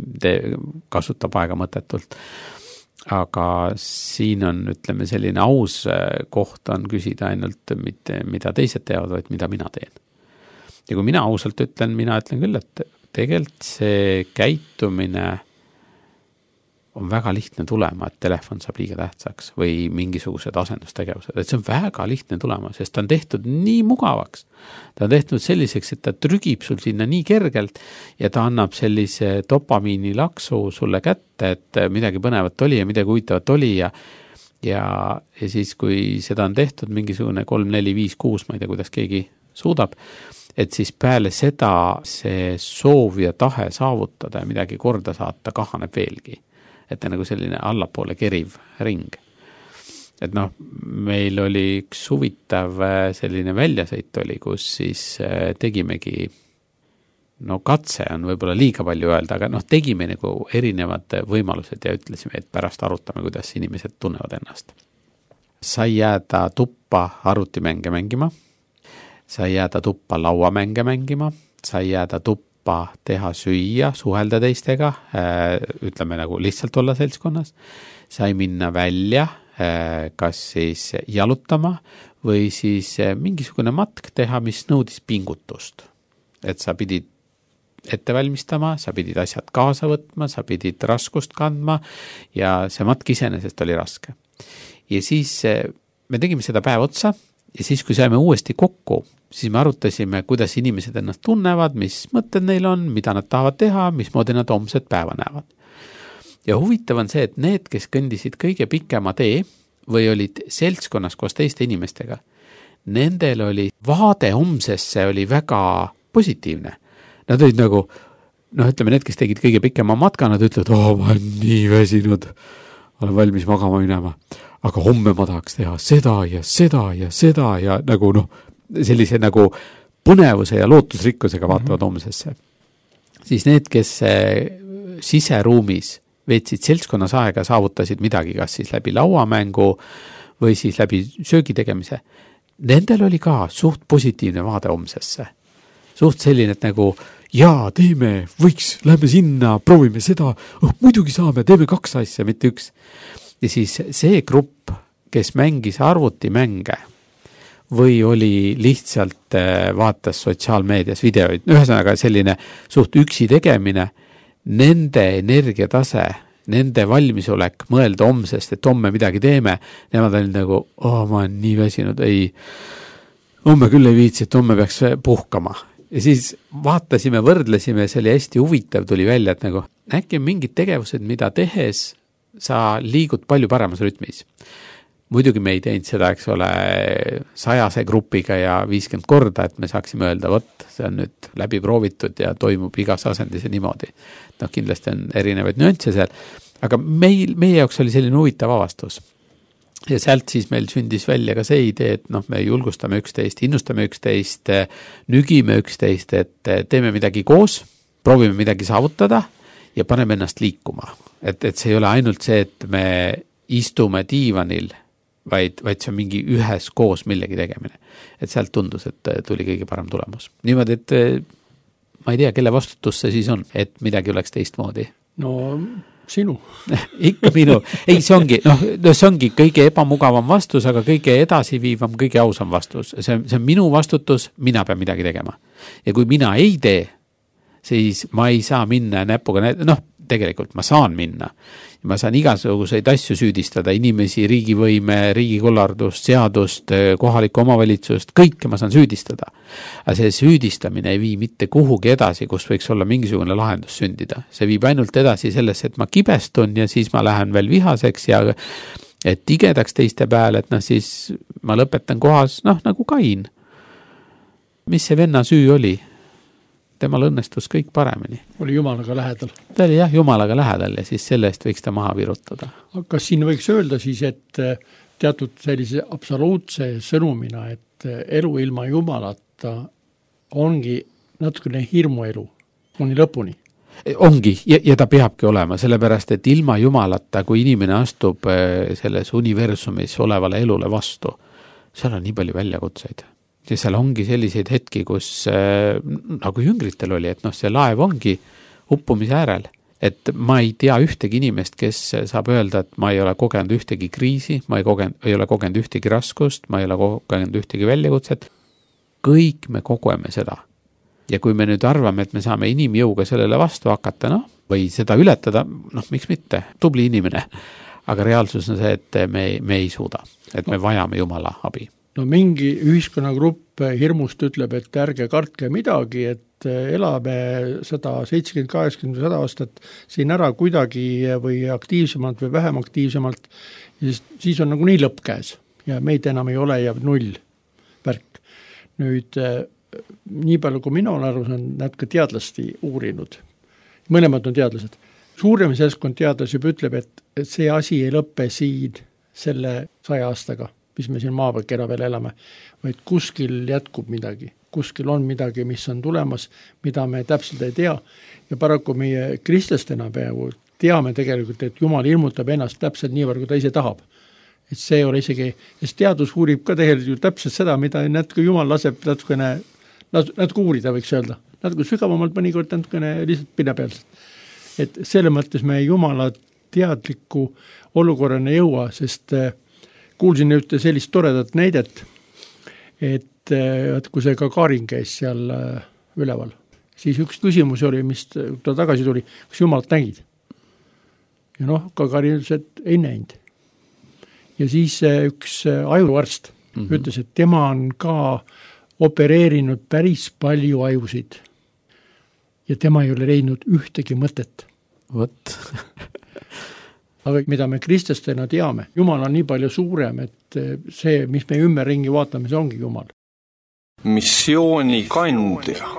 kasutab aega mõttetult. Aga siin on, ütleme, selline aus koht on küsida ainult mitte mida teised teevad, vaid mida mina teen. Ja kui mina ausalt ütlen küll, et tegelikult see käitumine on väga lihtne tulema, et telefon saab liiga tähtsaks või mingisugused asendustegevused. Et see on väga lihtne tulema, sest ta on tehtud nii mugavaks. Ta on tehtud selliseks, et ta trügib sul sinna nii kergelt ja ta annab sellise dopamiini laksu sulle kätte, et midagi põnevat oli ja midagi huvitavat oli ja siis, kui seda on tehtud mingisugune 3, 4, 5, 6, ma ei tea, kuidas keegi suudab, et siis peale seda see soov ja tahe saavutada ja midagi korda saata kahaneb veelgi. Et ta nagu selline allapoole keriv ring. Et noh, meil oli üks huvitav selline väljasõit oli, kus siis tegimegi no katse on võib-olla liiga palju öelda, aga noh, tegime nagu erinevad võimalused ja ütlesime, et pärast arutame, kuidas inimesed tunnevad ennast. Sai jääda tuppa arvutimänge mängima, sai jääda tuppa lauamänge mängima, sai jääda tuppa teha süüa, suhelda teistega, ütleme nagu lihtsalt olla seltskonnas, sai minna välja, kas siis jalutama või siis mingisugune matk teha, mis nõudis pingutust. Et sa pidid ette valmistama, sa pidid asjad kaasa võtma, sa pidid raskust kandma ja see matk iseenesest oli raske. Ja siis me tegime seda päev otsa ja siis, kui saime uuesti kokku, siis me arutasime, kuidas inimesed ennast tunnevad, mis mõtted neil on, mida nad tahavad teha, mismoodi nad homset päeva näevad. Ja huvitav on see, et need, kes kõndisid kõige pikema tee või olid seltskonnas koos teiste inimestega, nendel oli vaade homsesse oli väga positiivne. Nad olid nagu, noh ütleme, need, kes tegid kõige pikema matka, nad ütlevad, ma olen nii väsinud, olen valmis magama minema, aga homme ma tahaks teha seda ja seda ja seda ja nagu noh, sellise nagu põnevuse ja lootusrikkusega vaatavad homsesse. Siis need, kes siseruumis veetsid seltskonnas aega, saavutasid midagi, kas siis läbi lauamängu või siis läbi söögi tegemise. Nendel oli ka suht positiivne vaade homsesse. Suht selline, et nagu, jaa, teeme, võiks, lähme sinna, proovime seda, muidugi saame, teeme 2 asja, mitte 1. Ja siis see grupp, kes mängis arvutimänge või oli lihtsalt vaatas sotsiaalmeedias videoid, ühesõnaga selline suht üksi tegemine, nende energiatase, nende valmisolek mõelda homsest, et homme midagi teeme, nemad olid nagu, ma olen nii väsinud, homme küll ei viitsi, et homme peaks puhkama. Ja siis vaatasime, võrdlesime, see oli hästi huvitav, tuli välja, et nagu äkki on mingid tegevused, mida tehes sa liigud palju paremas rütmis. Muidugi me ei teinud seda, eks ole, 100 grupiga ja 50 korda, et me saaksime öelda, võt, see on nüüd läbi proovitud ja toimub igas asendis ja niimoodi. Noh, kindlasti on erinevaid nüansse seal, aga meie jaoks oli selline huvitav avastus. Ja sealt siis meil sündis välja ka see idee, et noh, me julgustame üksteist, innustame üksteist, nügime üksteist, et teeme midagi koos, proovime midagi saavutada ja paneme ennast liikuma. Et see ei ole ainult see, et me istume diivanil, vaid see on mingi ühes koos millegi tegemine. Et sealt tundus, et tuli kõige parem tulemus. Niimoodi, et ma ei tea, kelle vastutus see siis on, et midagi oleks teistmoodi. No sinu. Ikka minu. Ei, see ongi kõige ebamugavam vastus, aga kõige edasiviivam, kõige ausam vastus. See on minu vastutus, mina pean midagi tegema. Ja kui mina ei tee, siis ma ei saa minna näpuga, tegelikult ma saan minna. Ma saan igasuguseid asju süüdistada, inimesi, riigivõime, riigikollardust, seadust, kohalikku omavalitsust, kõike ma saan süüdistada. Aga see süüdistamine ei vii mitte kuhugi edasi, kus võiks olla mingisugune lahendus sündida. See viib ainult edasi sellesse, et ma kibestun ja siis ma lähen veel vihaseks ja et tigedaks teiste peale, et siis ma lõpetan kohas, nagu Kain. Mis see venna süü oli? Temal õnnestus kõik paremini. Oli Jumalaga lähedal. Ta oli jah, Jumalaga lähedal ja siis selle eest võiks ta maha virutada. Kas siin võiks öelda siis, et teatud sellise absoluutse sõnumina, et elu ilma Jumalata ongi natukene hirmuelu kuni lõpuni? Ongi ja ta peabki olema, sellepärast, et ilma Jumalata, kui inimene astub selles universumis olevale elule vastu, seal on nii palju väljakutseid. Ja seal ongi selliseid hetki, kus nagu jüngritel oli, et see laev ongi uppumise äärel. Et ma ei tea ühtegi inimest, kes saab öelda, et ma ei ole kogenud ühtegi kriisi, ma ei ole kogenud ühtegi raskust, ma ei ole kogenud ühtegi väljakutset. Kõik me kogeme seda. Ja kui me nüüd arvame, et me saame inimjõuga sellele vastu hakata, või seda ületada, miks mitte, tubli inimene. Aga reaalsus on see, et me ei suuda, et me vajame Jumala abi. Mingi ühiskonnagrupp hirmust ütleb, et ärge kartke midagi, et elame 170, 80, 100 aastat siin ära kuidagi või aktiivsemalt või vähem aktiivsemalt, ja siis on nagu nii lõpp käes ja meid enam ei ole ja 0 värk. Nüüd, nii palju kui mina olen aru, on nad ka teadlasti uurinud. Mõlemad on teadlased. Suurem seltskond teadlasi ütleb, et see asi ei lõppe siin selle 100 aastaga, mis me siin maapakera veel elame, vaid kuskil jätkub midagi. kuskil on midagi, mis on tulemas, mida me täpselt ei tea ja paraku meie kristlastena peaaegu teame tegelikult, et Jumal ilmutab ennast täpselt niivõrd, kui ta ise tahab. Et see ei ole isegi, sest teadus uurib ka tegelikult ju täpselt seda, mida natuke Jumal laseb natuke uurida, võiks öelda. Natuke sügavamalt mõnikord natukene lihtsalt pinnapealselt. Et selle mõttes me Jumala teadliku olukorrana jõua, sest kuulsin ühte sellist toredat näidet, et kui see Gagarin käis seal üleval, siis üks küsimus oli, mis ta tagasi tuli, kas Jumalat nägid? Ja Gagarin ütles, et ei näinud. Ja siis üks ajuarst ütles, et tema on ka opereerinud päris palju ajusid ja tema ei ole leidnud ühtegi mõtet. Võt. Aga mida me kristlastena teame, Jumal on nii palju suurem, et see, mis me ümberringi vaatame, see ongi Jumal. Missioonikandja.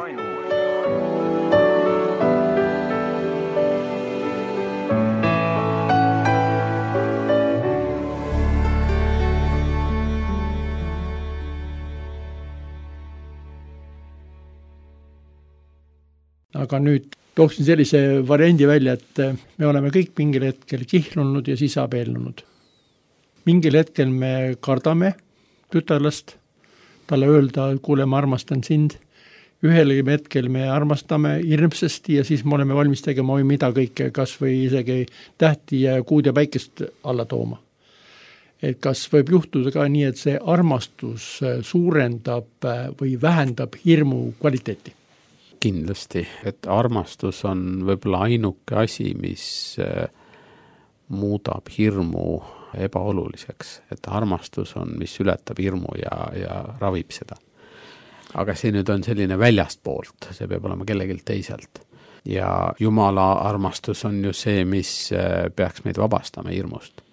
Aga nüüd tooksin sellise variandi välja, et me oleme kõik mingil hetkel kihlunud ja siis abiellunud. Mingil hetkel me kardame tütarlast, talle öelda, kuule, ma armastan sind. Ühel hetkel me armastame hirmsasti ja siis me oleme valmis tegema mida kõike, kas või isegi tähti ja kuud ja päikest alla tooma. Et kas võib juhtuda ka nii, et see armastus suurendab või vähendab hirmu kvaliteeti? Kindlasti, et armastus on võib-olla ainuke asi, mis muudab hirmu ebaoluliseks, et armastus on, mis ületab hirmu ja ravib seda. Aga see nüüd on selline väljast poolt, see peab olema kellegilt teiselt. Ja Jumala armastus on ju see, mis peaks meid vabastama hirmust.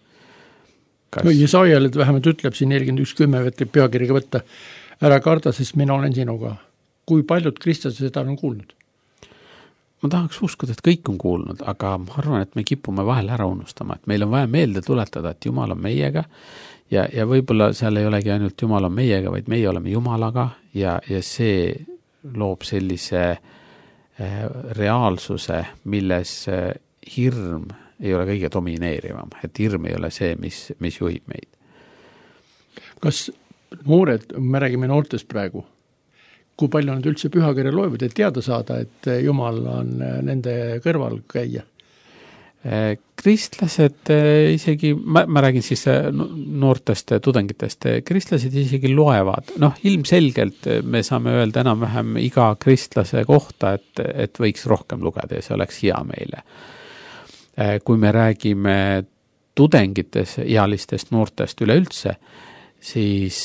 Jesaajal vähemalt ütleb siin 41.10 võtleb peakirjaga võtta, ära karda, sest mina olen sinuga. Kui paljud kristlased seda on kuulnud? Ma tahaks uskuda, et kõik on kuulnud, aga ma arvan, et me kipume vahel ära unustama, et meil on vaja meelde tuletada, et Jumal on meiega ja võib-olla seal ei olegi ainult Jumal on meiega, vaid meie oleme Jumalaga ja see loob sellise reaalsuse, milles hirm ei ole kõige domineerivam, et hirm ei ole see, mis juhib meid. Kas noored, me räägime noortest praegu, kui palju nad üldse pühakirja loevad, et teada saada, et Jumal on nende kõrval käia? Kristlased isegi, ma räägin siis noortest tudengitest, kristlased isegi loevad. Ilmselgelt me saame öelda enam-vähem iga kristlase kohta, et võiks rohkem lugeda ja see oleks hea meile. Kui me räägime tudengites, ealistest noortest üleüldse, siis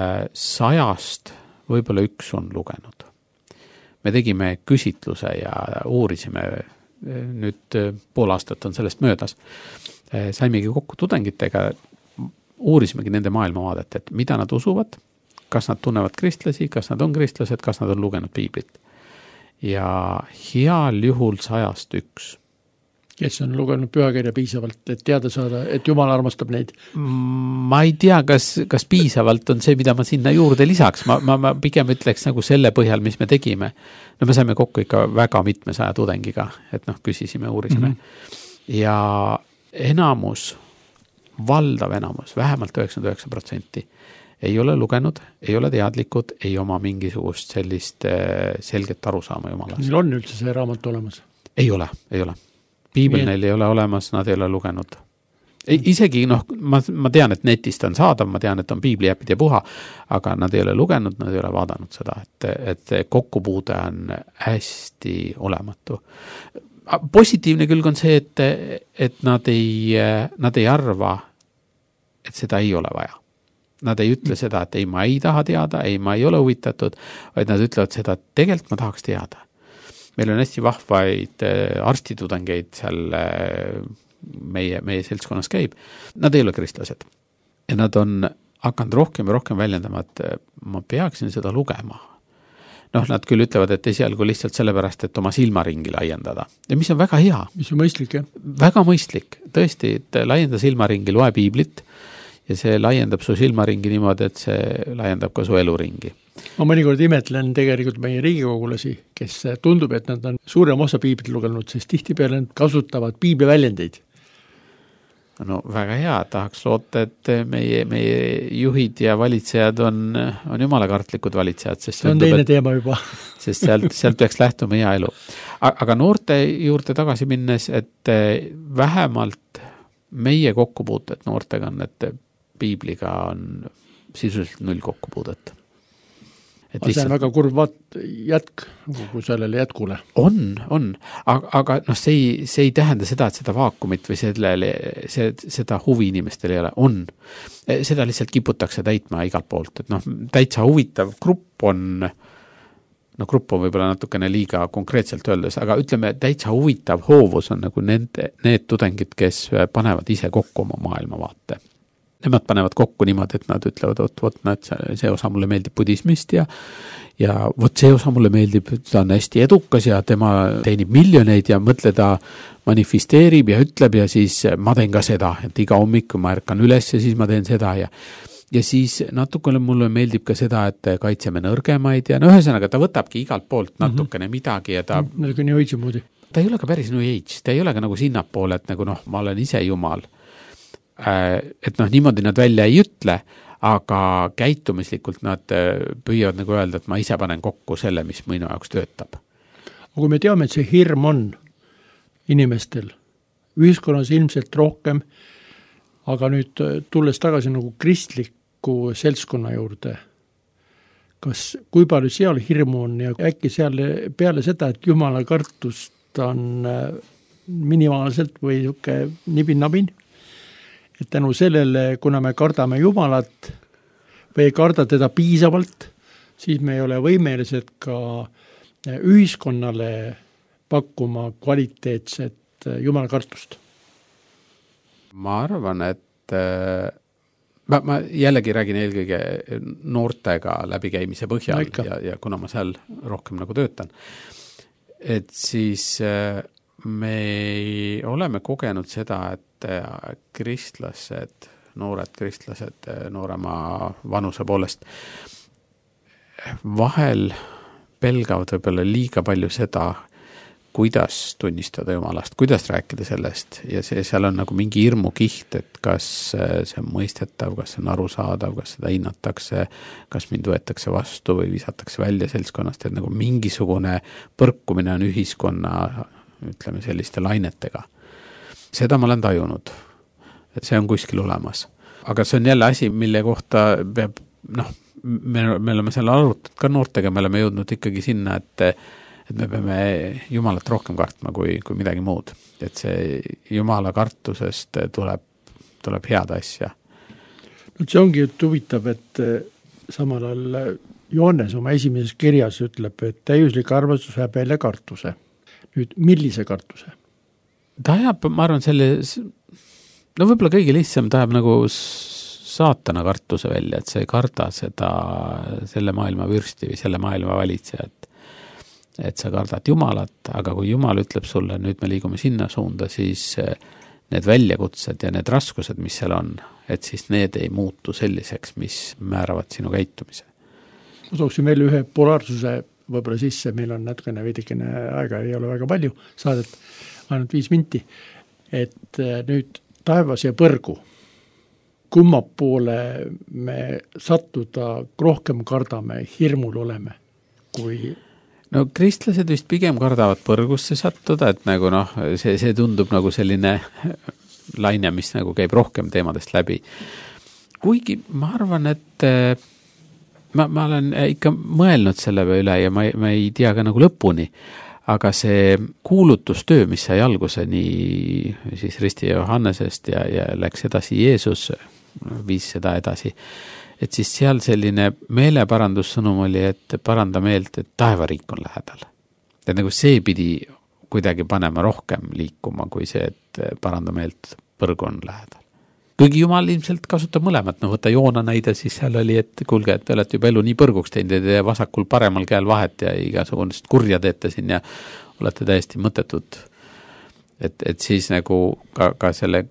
100 võib-olla üks on lugenud. Me tegime küsitluse ja uurisime, nüüd pool aastat on sellest möödas, saimegi kokku tudengitega, uurisimegi nende maailmavaadet, et mida nad usuvad, kas nad tunnevad kristlasi, kas nad on kristlased, kas nad on lugenud piiblit. Ja heal juhul 100 üks. Kes on lugenud pühakirja piisavalt, et teada saada, et Jumal armastab neid? Ma ei tea, kas piisavalt on see, mida ma sinna juurde lisaks. Ma pigem ütleks nagu selle põhjal, mis me tegime. Me saime kokku ikka väga mitmesaja tudengiga, et küsisime, uurisime. Ja enamus, valdav enamus, vähemalt 99% ei ole lugenud, ei ole teadlikud, ei oma mingisugust sellist selget arusaama Jumalast. Neil on üldse see raamat olemas? Ei ole. Piibel neil ei ole olemas, nad ei ole lugenud. Isegi, ma tean, et netist on saadav, ma tean, et on piibliäpid ja puha, aga nad ei ole lugenud, nad ei ole vaadanud seda, et kokkupuude on hästi olematu. Positiivne külg on see, et nad ei arva, et seda ei ole vaja. Nad ei ütle seda, et ei, ma ei taha teada, ei, ma ei ole huvitatud, vaid nad ütlevad seda, et tegelikult ma tahaks teada. Meil on hästi vahvaid arstitudengeid seal meie seltskonnas käib. Nad ei ole kristlased. Ja nad on hakanud rohkem ja rohkem väljendama, et ma peaksin seda lugema. Nad küll ütlevad, et esialgu lihtsalt sellepärast, et oma silmaringi laiendada. Ja mis on väga hea. Mis on mõistlik, jah? Väga mõistlik. Tõesti, et laienda silmaringi, loe piiblit ja see laiendab su silmaringi niimoodi, et see laiendab ka su eluringi. ma mõnikord imetlen tegelikult meie riigikogulasi, kes tundub, et nad on suurem osa piiblit lugenud, sest tihtipeale nad kasutavad piibliväljendeid. No väga hea, tahaks loota, et meie juhid ja valitsejad on jumalakartlikud valitsejad, sest see on teine teema juba. Sest sealt peaks lähtuma hea elu. Aga noorte juurde tagasi minnes, et vähemalt meie kokkupuuted noortega on, et piibliga on sisuliselt 0 kokkupuudet. See on väga kurb jätk kui sellele jätkule. On. Aga see ei tähenda seda, et seda vaakumit või seda huvi inimestel ei ole. On. Seda lihtsalt kiputakse täitma igalt poolt. Et täitsa huvitav grupp on võib-olla natukene liiga konkreetselt öeldes, aga ütleme, täitsa huvitav hoovus on nagu need tudengid, kes panevad ise kokku oma maailmavaate. Nemad panevad kokku niimoodi, et nad ütlevad, see osa mulle meeldib budismist ja see osa mulle meeldib, ta on hästi edukas ja tema teenib miljoneid ja mõtle ta manifesteerib ja ütleb ja siis ma teen ka seda, et iga hommik, kui ma ärkan üles ja siis ma teen seda ja siis natukene mulle meeldib ka seda, et kaitseme nõrgemaid ja ühesõnaga ta võtabki igalt poolt natukene midagi ja ta nagu New Age'i moodi. Ta ei ole ka päris New Age, ta ei ole ka nagu sinnapoole, et nagu ma olen ise jumal. Et niimoodi nad välja ei ütle, aga käitumislikult nad püüavad nagu öelda, et ma ise panen kokku selle, mis minu jaoks töötab. Aga kui me teame, et see hirm on inimestel, ühiskonnas ilmselt rohkem, aga nüüd tulles tagasi nagu kristliku seltskonna juurde, kui palju seal hirmu on ja äkki seal peale seda, et jumala kartust on minimaalselt või nibin-nabin, et tänu sellele, kuna me kardame Jumalat või ei karda teda piisavalt, siis me ei ole võimelised ka ühiskonnale pakkuma kvaliteetset Jumala kartust. Ma arvan, et ma jällegi räägin eelkõige noortega läbikäimise põhjal ja kuna ma seal rohkem nagu töötan, et siis me oleme kogenud seda, et noored kristlased noorema vanuse poolest vahel pelgavad võib-olla liiga palju seda, kuidas tunnistada Jumalast, kuidas rääkida sellest ja seal on nagu mingi hirmukiht, et kas see on mõistetav, kas see on arusaadav, kas seda hinnatakse, kas mind võetakse vastu või visatakse välja seltskonnast, et nagu mingisugune põrkumine on ühiskonna, ütleme selliste lainetega. Seda ma olen tajunud, et see on kuskil olemas. Aga see on jälle asi, mille kohta peab, me oleme seal arutanud ka noortega, me oleme jõudnud ikkagi sinna, et me peame Jumalat rohkem kartma kui midagi muud. Et see Jumala kartusest tuleb head asja. See ongi huvitav, et samal ajal Johannes oma esimeses kirjas ütleb, et täiuslik armastus jääb välja kartuse. Nüüd, millise kartuse? Ta jääb, ma arvan, võib-olla kõige lihtsam, ta jääb nagu saatana kartuse välja, et sa ei karda selle maailma vürsti või selle maailma valitsejat. Et sa kardad Jumalat, aga kui Jumal ütleb sulle, nüüd me liigume sinna suunda, siis need väljakutsed ja need raskused, mis seal on, et siis need ei muutu selliseks, mis määravad sinu käitumise. Ma tooksin veel ühe polaarsuse võib-olla sisse, meil on natukene veidikene aega, ei ole väga palju saadet, ainult 5 minti, et nüüd taevas ja põrgu, kumma poole me sattuda rohkem kardame, hirmul oleme, kui... No kristlased vist pigem kardavad põrgusse sattuda, et nagu see tundub nagu selline laine, mis nagu käib rohkem teemadest läbi. Kuigi ma arvan, et ma olen ikka mõelnud selle üle ja ma ei tea ka nagu lõpuni, aga see kuulutustöö, mis sai alguse nii siis Risti Johannesest ja läks edasi Jeesus, viis seda edasi, et siis seal selline meeleparandussõnum oli, et paranda meelt, et taevariik on lähedal. Et nagu see pidi kuidagi panema rohkem liikuma kui see, et paranda meelt põrgu on lähedal. Kuigi Jumal ilmselt kasutab mõlemat, võtta Joona näide, siis seal oli, et kuulge, et te olete juba elu nii põrguks teinud ja vasakul paremal käel vahet ja igasugust kurja teete siin ja olete täiesti mõttetud. Et siis nagu ka selle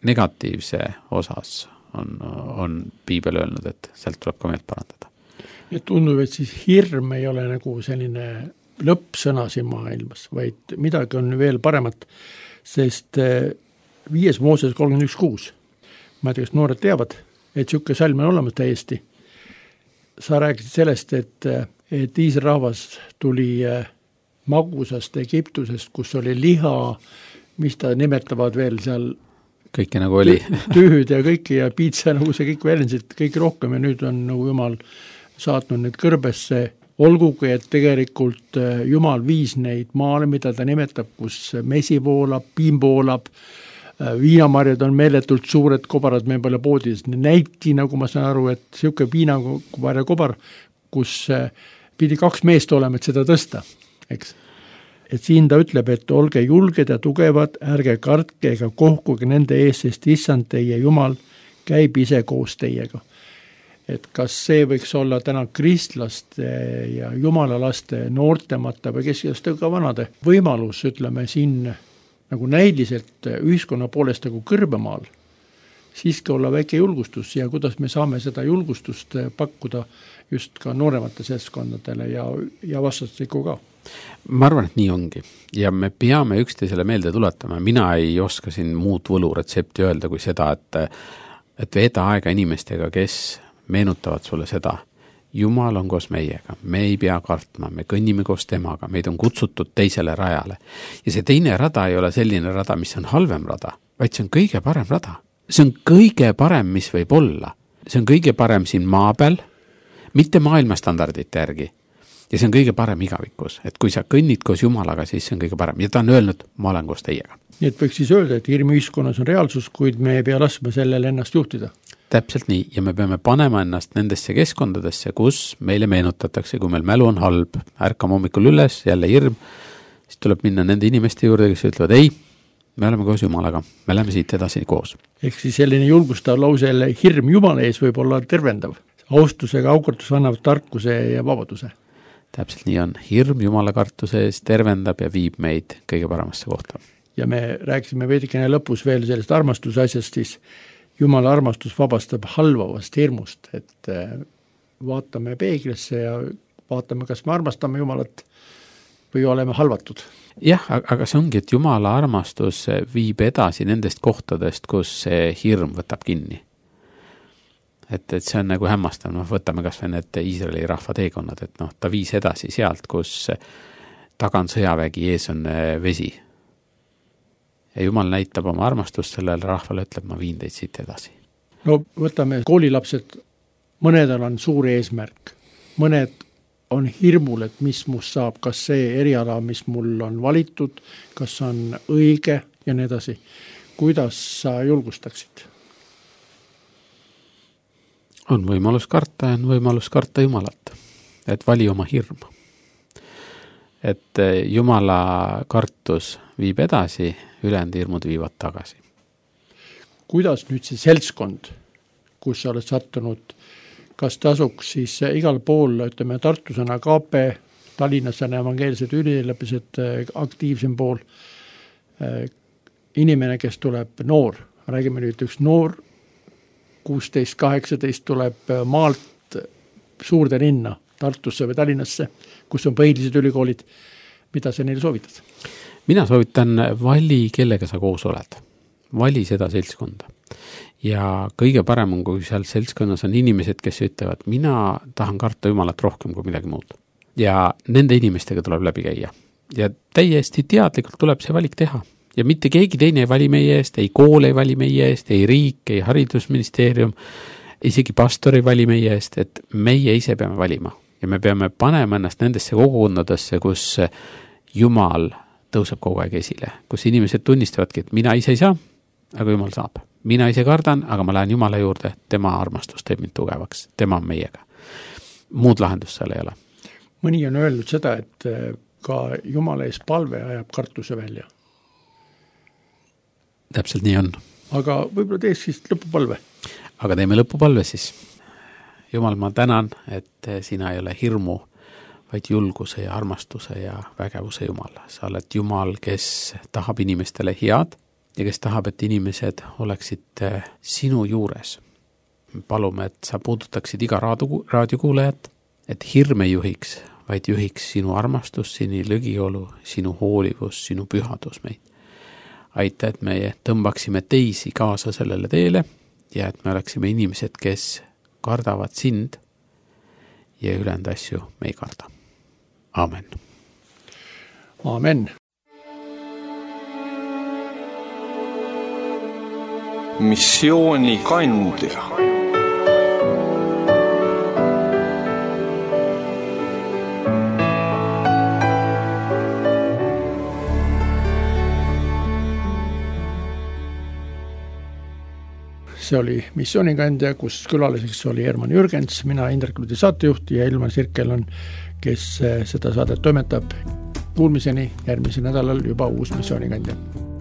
negatiivse osas on piibel öelnud, et sealt tuleb ka meelt parandada. Et tundub, et siis hirm ei ole nagu selline lõppsõna siin maailmas, vaid midagi on veel paremat, sest 5. Mooses 31.6, ma ei tea, kas noored teavad, et siuke salm on olemas täiesti. Sa rääkisid sellest, et Iisraeli rahvas tuli magusast Egiptusest, kus oli liha, mis ta nimetavad veel seal kõike nagu oli. Tüüd ja kõiki ja piitsa, nagu see kõik väljendasid, kõik rohkem ja nüüd on nagu Jumal saatnud need kõrbesse, olgugi, et tegelikult Jumal viis neid maale, mida ta nimetab, kus mesi voolab, piim voolab, viinamarjad on meeletult suured kobarad, meil pole poodides näidki, nagu ma saan aru, et siuke viinamarja kobar, kus pidi 2 meest olema, et seda tõsta, eks. Et siin ta ütleb, et olge julged ja tugevad, ärge kartke ega kohkuge nende ees, sest issand teie Jumal käib ise koos teiega. Et kas see võiks olla täna kristlaste ja jumalalaste noortemate või kes ka vanade võimalus, ütleme siin nagu näiliselt ühiskonna poolest nagu kõrbemaal, siiski olla väike julgustus ja kuidas me saame seda julgustust pakkuda just ka nooremate seltskondadele ja vastastikku ka. Ma arvan, et nii ongi ja me peame üksteisele meelde tuletama, mina ei oska siin muud võluretsepti öelda kui seda, et veeda aega inimestega, kes meenutavad sulle seda, Jumal on koos meiega, me ei pea kartma, me kõnnime koos temaga, meid on kutsutud teisele rajale. Ja see teine rada ei ole selline rada, mis on halvem rada, vaid see on kõige parem rada. See on kõige parem, mis võib olla. See on kõige parem siin maa peal, mitte maailmastandardite järgi. Ja see on kõige parem igavikus, et kui sa kõnnid koos Jumalaga, siis see on kõige parem. Ja ta on öelnud, ma olen koos teiega. Nii et võiks siis öelda, et hirm ühiskonnas on reaalsus, kuid me ei pea laskma sellele ennast juhtida. Täpselt nii, ja me peame panema ennast nendesse keskkondadesse, kus meile meenutatakse, kui meil mälu on halb, ärkame hommikul üles, jälle hirm, siis tuleb minna nende inimeste juurde, kes ütlevad, ei, me oleme koos Jumalaga, me läheme siit edasi koos. Ehk siis selline julgustav lause, hirm Jumala ees võib olla tervendav. Austusega aukartus annab tarkuse ja vabaduse. Täpselt nii on, hirm Jumala kartuse ees tervendab ja viib meid kõige paremasse kohta. Ja me rääkisime veidikene lõpus veel sellest armastuse asjast, siis Jumala armastus vabastab halvavast hirmust, et vaatame peeglisse ja vaatame, kas me armastame Jumalat või oleme halvatud. Jah, aga see ongi, et Jumala armastus viib edasi nendest kohtadest, kus see hirm võtab kinni. Et see on nagu hämmastav, võtame kas või need Iisraeli rahva teekonnad, et ta viis edasi sealt, kus taga on sõjavägi, ees on vesi. Ja Jumal näitab oma armastust sellele rahvale, ütleb, ma viin teid siit edasi. No võtame koolilapsed, mõnedel on suur eesmärk, mõned on hirmul, et mis must saab, kas see eriala, mis mul on valitud, kas on õige ja nii edasi. Kuidas sa julgustaksid? On võimalus karta ja on võimalus karta Jumalat, et vali oma hirm. Et Jumala kartus viib edasi, ülejäänud hirmud viivad tagasi. Kuidas nüüd see seltskond, kus sa oled sattunud, kas tasuks siis igal pool, ütleme Tartus on Agape, Tallinnas on evangeelsed üliõpilased aktiivsem pool, inimene, kes tuleb noor, räägime nüüd üks noor, 16-18 tuleb maalt suurde linna, Tartusse või Tallinnasse, kus on põhilised ülikoolid, mida sa neile soovitad? Mina soovitan vali, kellega sa koos oled. Vali seda seltskonda. Ja kõige parem on, kui seal seltskonnas on inimesed, kes ütlevad, mina tahan karta Jumalat rohkem kui midagi muud. Ja nende inimestega tuleb läbi käia. Ja täiesti teadlikult tuleb see valik teha. Ja mitte keegi teine ei vali meie eest, ei kool ei vali meie eest, ei riik, ei haridusministeerium, isegi pastor ei vali meie eest, et meie ise peame valima. Ja me peame panema ennast nendesse kogukondadesse, kus Jumal tõuseb kogu aeg esile, kus inimesed tunnistavadki, et mina ise ei saa, aga Jumal saab. Mina ise kardan, aga ma lähen Jumala juurde, tema armastus teeb mind tugevaks, tema on meiega. Muud lahendust seal ei ole. Mõni on öelnud seda, et ka Jumala ees palve ajab kartuse välja. Täpselt nii on. Aga võib-olla teeks siis lõpupalve. Aga teeme lõpupalve siis. Jumal, ma tänan, et sina ei ole hirmu, vaid julguse ja armastuse ja vägevuse Jumal. Sa oled Jumal, kes tahab inimestele head ja kes tahab, et inimesed oleksid sinu juures. Palume, et sa puudutaksid iga raadiokuulajat et hirm ei juhiks, vaid juhiks sinu armastus, sinu lõgiolu, sinu hoolivus, sinu pühadus meid. Aita, et me tõmbaksime teisi kaasa sellele teele ja et me oleksime inimesed, kes kardavad sind ja ülejäänud asju me ei karda. Aamen. Aamen. Missiooni kandja. See oli missioonikandja, kus külaliseks oli Herman Jürgens, mina Indrek Ludi saatejuht ja Ilmar Sirkel on, kes seda saadet toimetab. Kuulmiseni järgmisel nädalal juba uus missioonikandja.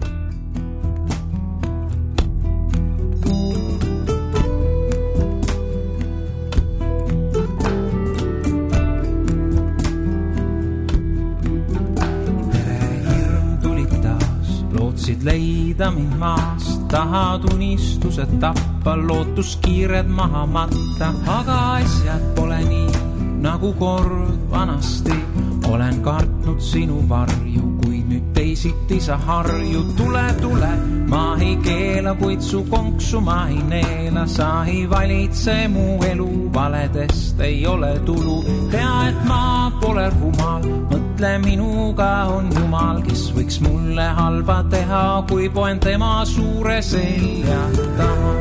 Leida mind maast, tahad unistused tappa, lootuskiired maha matta, aga asjad pole nii, nagu kord vanasti. Olen kartnud sinu varju, kuid nüüd teisiti sa harju. Tule, ma ei keela, kuid su konksu ma ei neela. Sa ei valitse mu elu, valedest ei ole tulu. Tea, et ma pole rumal, mõtle minuga on Jumal, kes võiks mulle halba teha, kui poen tema suure selja taha.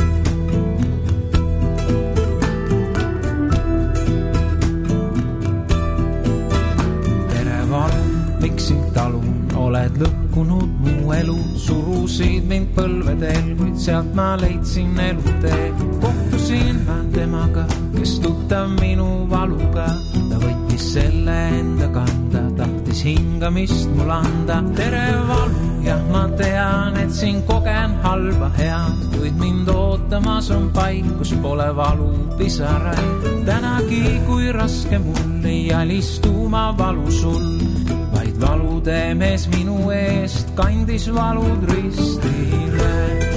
Tere val, miks sind talun, oled lõhkunud mu elu, surusid mind põlvedel, kuid sealt ma leidsin elutee. Kohtusin ma temaga, kes tuttav minu valuga, ta võttis selle enda kanda, tahtis hingamist mul anda. Tere valu, jah ma tean, et siin kogen halba head, kuid mind ootamas on paik, kus pole valu pisaraid. Tänagi, kui raske mul ei alistu ma valu sul, vaid valude mees minu eest kandis valud ristile.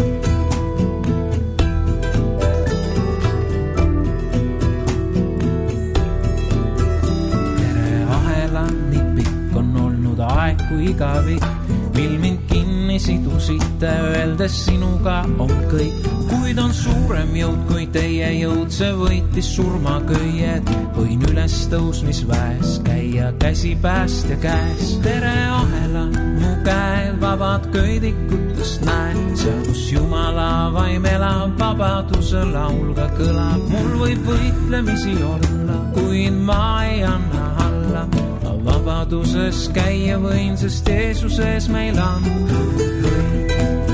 Aeg kui igavik, mil mind kinni sidusite, öeldes sinuga on kõik. Kuid on suurem jõud kui teie jõud, see võitis surmaköied. Võin üles tõusmisväes käia käsi päästja käes. Tere ahela, mu käe vabad köidikutest näen, seal kus Jumala vaim elab, vabaduse laulga kõlab. Mul võib võitlemisi olla, kuid ma ei anna alla. Vabaduses käia võin, sest Jeesuses meil on kõik.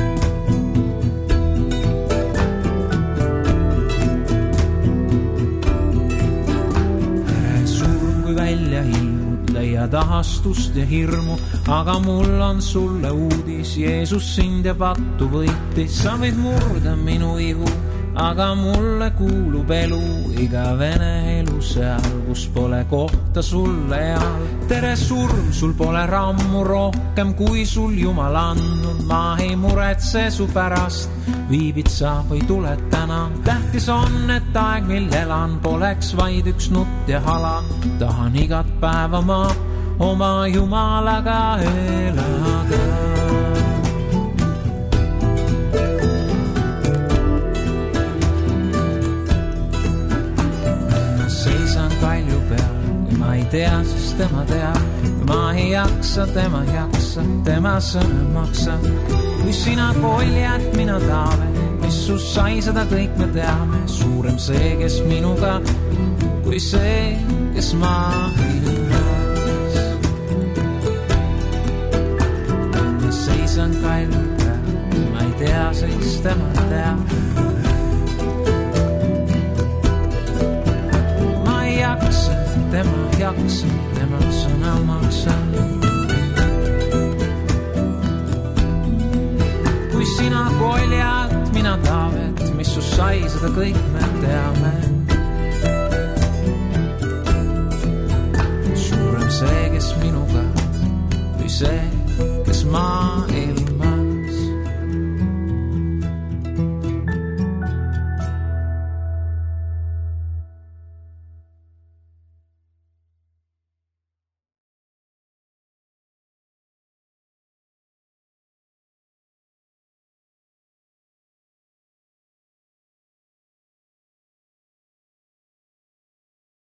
Tere surm, kui välja ilmud, leiad ahastust ja hirmu, aga mul on sulle uudis, Jeesus sind ja pattu võitis. Sa võid murda minu ihu, aga mulle kuulub elu, igavene elu seal, kus pole kohta sulle all. Tere surm, sul pole rammu rohkem, kui sul Jumal andnud. Ma ei muretse su pärast, viibid sa või tuled täna. Tähtis on, et aeg, mil elan, poleks vaid üks nutt ja hala. Tahan igat päeva ma oma Jumalaga elada. Kalju peal, kui ma ei tea, siis tema teab. Kui ma ei jaksa, tema sõna maksa. Kui sina koljad, mina taave, mis sus sai, seda kõik me teame. Suurem see, kes minuga, kui see, kes maailmas. Ma seisan kalju peal, kui ma ei tea, siis tema teab. Tema sõna maksa. Kui sina koljad, mina taavet, mis sus sai, seda kõik me teame. Suurem see, kes minuga, kui see, kes maailmas.